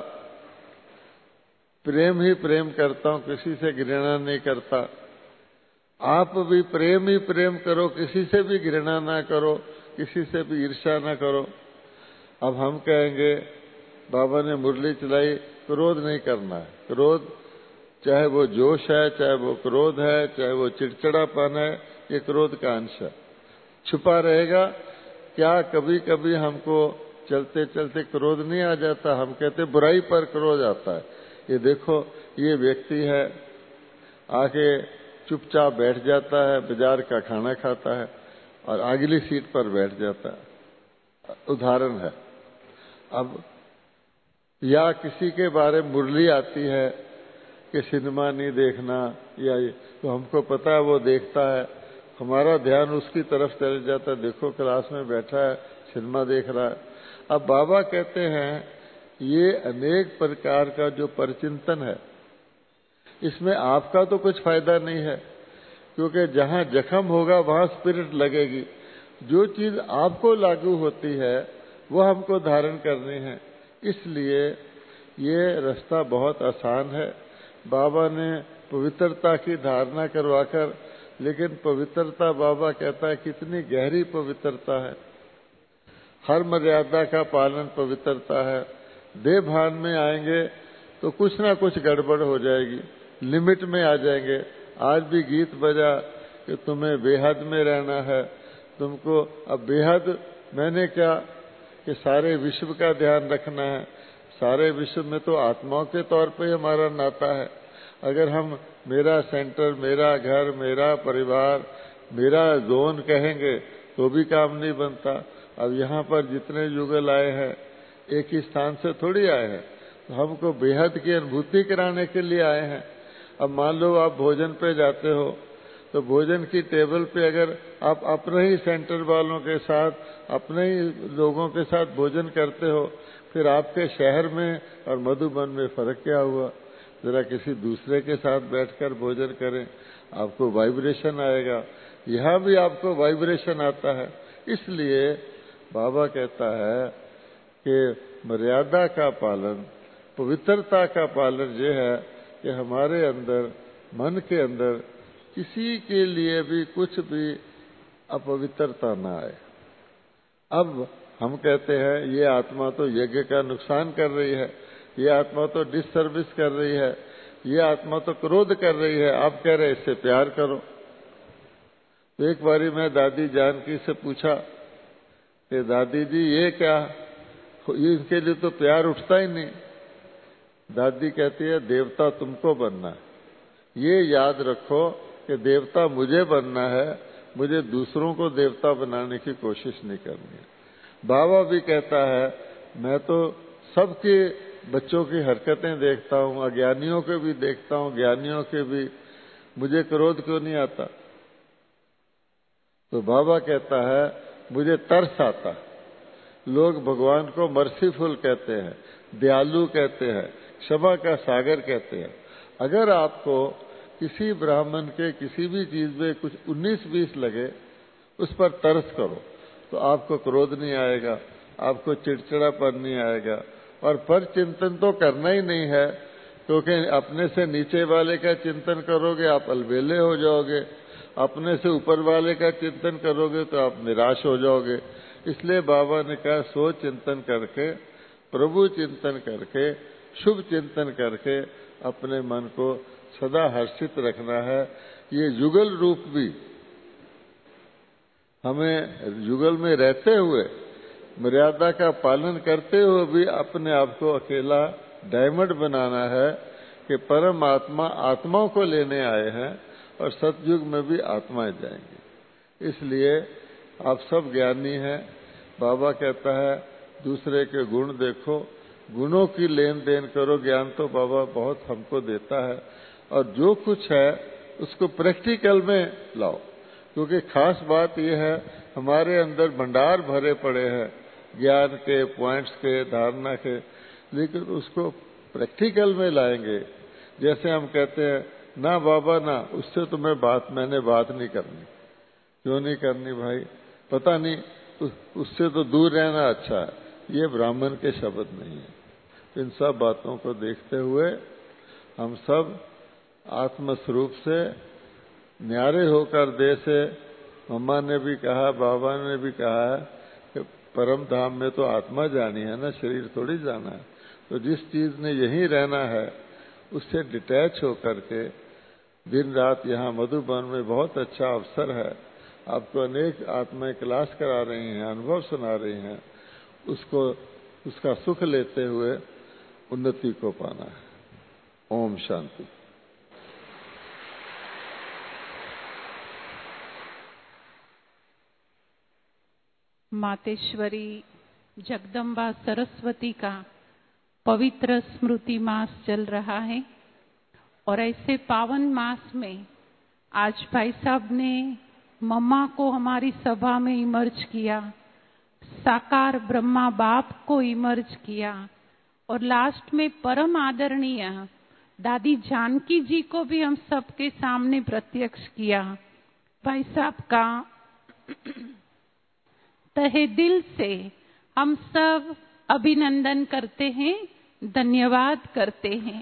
प्रेम ही प्रेम करता हूं, किसी से घृणा नहीं करता, आप भी प्रेम ही प्रेम करो, किसी से भी घृणा ना करो, किसी से भी ईर्ष्या ना करो। अब हम कहेंगे, बाबा ने मुरली चलाई, क्रोध नहीं करना है। क्रोध चाहे वो जोश है, चाहे वो क्रोध है, चाहे वो चिड़चिड़ापन है, ये क्रोध का अंश है, छुपा रहेगा। क्या कभी कभी हमको चलते चलते क्रोध नहीं आ जाता? हम कहते बुराई पर क्रोध आता है। ये देखो ये व्यक्ति है, आके चुपचाप बैठ जाता है, बाजार का खाना खाता है और अगली सीट पर बैठ जाता है। उदाहरण है। अब या किसी के बारे में मुरली आती है कि सिनेमा नहीं देखना, या तो हमको पता है वो देखता है, हमारा ध्यान उसकी तरफ चल जाता है, देखो क्लास में बैठा है सिनेमा देख रहा है। अब बाबा कहते हैं ये अनेक प्रकार का जो परचिंतन है, इसमें आपका तो कुछ फायदा नहीं है, क्योंकि जहां जख्म होगा वहां स्पिरिट लगेगी। जो चीज आपको लागू होती है वो हमको धारण करनी है। इसलिए ये रास्ता बहुत आसान है। बाबा ने पवित्रता की धारणा करवाकर, लेकिन पवित्रता बाबा कहता है कितनी गहरी पवित्रता है। हर मर्यादा का पालन पवित्रता है। देह भान में आएंगे तो कुछ ना कुछ गड़बड़ हो जाएगी, लिमिट में आ जाएंगे। आज भी गीत बजा कि तुम्हें बेहद में रहना है, तुमको अब बेहद, मैंने क्या कि सारे विश्व का ध्यान रखना है। सारे विश्व में तो आत्माओं के तौर पे हमारा नाता है। अगर हम मेरा सेंटर, मेरा घर, मेरा परिवार, मेरा जोन कहेंगे तो भी काम नहीं बनता। अब यहाँ पर जितने युगल आए हैं एक ही स्थान से थोड़ी आए हैं, तो हमको बेहद की अनुभूति कराने के लिए आए हैं। अब मान लो आप भोजन पे जाते हो तो भोजन की टेबल पे अगर आप अपने ही सेंटर वालों के साथ, अपने ही लोगों के साथ भोजन करते हो, फिर आपके शहर में और मधुबन में फर्क क्या हुआ? जरा किसी दूसरे के साथ बैठकर भोजन करें, आपको वाइब्रेशन आएगा। यहाँ भी आपको वाइब्रेशन आता है। इसलिए बाबा कहता है कि मर्यादा का पालन, पवित्रता का पालन ये है कि हमारे अंदर, मन के अंदर किसी के लिए भी कुछ भी अपवित्रता ना आए। अब हम कहते हैं ये आत्मा तो यज्ञ का नुकसान कर रही है, ये आत्मा तो डिससर्विस कर रही है, ये आत्मा तो क्रोध कर रही है, आप कह रहे इससे प्यार करो। तो एक बारी मैं दादी जानकी से पूछा कि दादी जी ये क्या, ये इनके लिए तो प्यार उठता ही नहीं। दादी कहती है देवता तुमको बनना है, ये याद रखो कि देवता मुझे बनना है, मुझे दूसरों को देवता बनाने की कोशिश नहीं करनी है। बाबा भी कहता है मैं तो सबके बच्चों की हरकतें देखता हूँ, अज्ञानियों के भी देखता हूँ, ज्ञानियों के भी, मुझे क्रोध क्यों नहीं आता? तो बाबा कहता है मुझे तरस आता। लोग भगवान को मर्सीफुल कहते हैं, दयालु कहते हैं, क्षमा का सागर कहते हैं। अगर आपको किसी ब्राह्मण के किसी भी चीज में कुछ उन्नीस बीस लगे, उस पर तरस करो तो आपको क्रोध नहीं आएगा, आपको चिड़चिड़ापन नहीं आएगा। और पर चिंतन तो करना ही नहीं है, क्योंकि अपने से नीचे वाले का चिंतन करोगे आप अलबेले हो जाओगे, अपने से ऊपर वाले का चिंतन करोगे तो आप निराश हो जाओगे। इसलिए बाबा ने कहा सो चिंतन करके, प्रभु चिंतन करके, शुभ चिंतन करके अपने मन को सदा हर्षित रखना है। ये युगल रूप भी हमें युगल में रहते हुए, मर्यादा का पालन करते हुए भी अपने आप को अकेला डायमंड बनाना है कि परम आत्मा आत्माओं को लेने आए हैं और सतयुग में भी आत्माएं जाएंगी। इसलिए आप सब ज्ञानी हैं। बाबा कहता है दूसरे के गुण देखो, गुणों की लेन देन करो। ज्ञान तो बाबा बहुत हमको देता है और जो कुछ है उसको प्रैक्टिकल में लाओ, क्योंकि खास बात यह है हमारे अंदर भंडार भरे पड़े हैं ज्ञान के, पॉइंट्स के, धारणा के, लेकिन उसको प्रैक्टिकल में लाएंगे। जैसे हम कहते हैं ना बाबा ना, उससे तो मैं बात मैंने बात नहीं करनी। क्यों नहीं करनी भाई? पता नहीं, उस, उससे तो दूर रहना अच्छा है। ये ब्राह्मण के शब्द नहीं है। इन सब बातों को देखते हुए हम सब आत्मस्वरूप से न्यारे होकर दे से, मम्मा ने भी कहा, बाबा ने भी कहा है कि परम धाम में तो आत्मा जानी है ना, शरीर थोड़ी जाना है। तो जिस चीज ने यहीं रहना है उससे डिटैच होकर के दिन रात यहाँ मधुबन में बहुत अच्छा अवसर है। आपको अनेक आत्माएं क्लास करा रही हैं, अनुभव सुना रही हैं, उसको उसका सुख लेते हुए उन्नति को पाना है। ओम शांति। मातेश्वरी जगदम्बा सरस्वती का पवित्र स्मृति मास चल रहा है और ऐसे पावन मास में आज भाई साहब ने मम्मा को हमारी सभा में इमर्ज किया, साकार ब्रह्मा बाप को इमर्ज किया और लास्ट में परम आदरणीय दादी जानकी जी को भी हम सबके सामने प्रत्यक्ष किया। भाई साहब का तहे दिल से हम सब अभिनंदन करते हैं, धन्यवाद करते हैं।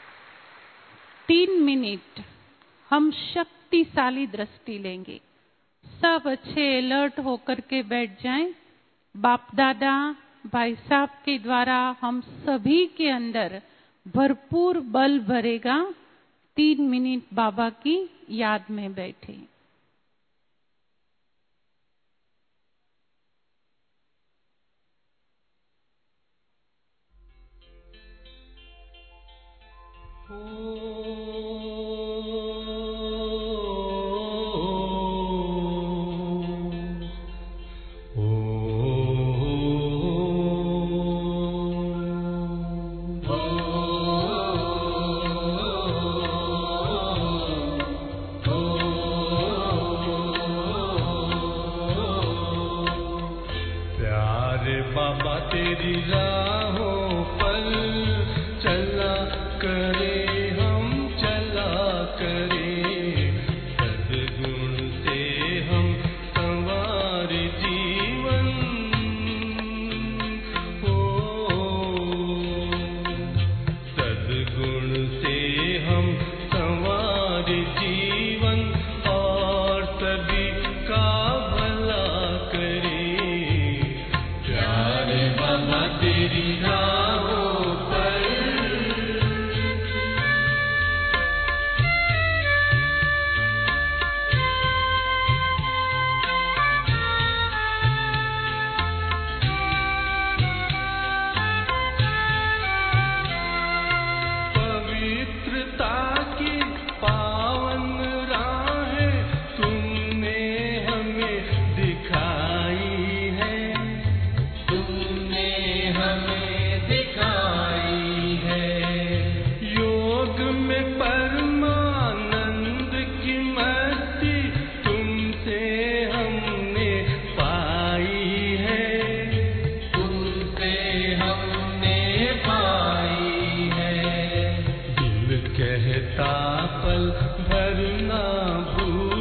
तीन मिनट हम शक्तिशाली दृष्टि लेंगे। सब अच्छे अलर्ट होकर के बैठ जाएं। बाप दादा भाई साहब के द्वारा हम सभी के अंदर भरपूर बल भरेगा। तीन मिनट बाबा की याद में बैठे। बाबा तेरी राहों पर चला करे हम चला करे, सद्गुण से हम संवार जीवन। हो सद्गुण से हम संवार जीवन और सभी का भला करे। प्यारे बाबा तेरी राहों पर पवित्रता की पावन राहें तुमने हमें दिखाई है, तुमने हमें दिखाई है। योग में परमानंद की मस्ती तुमसे हमने पाई है, तुमसे हमने पाई है। दिल कहता पल भर ना भूल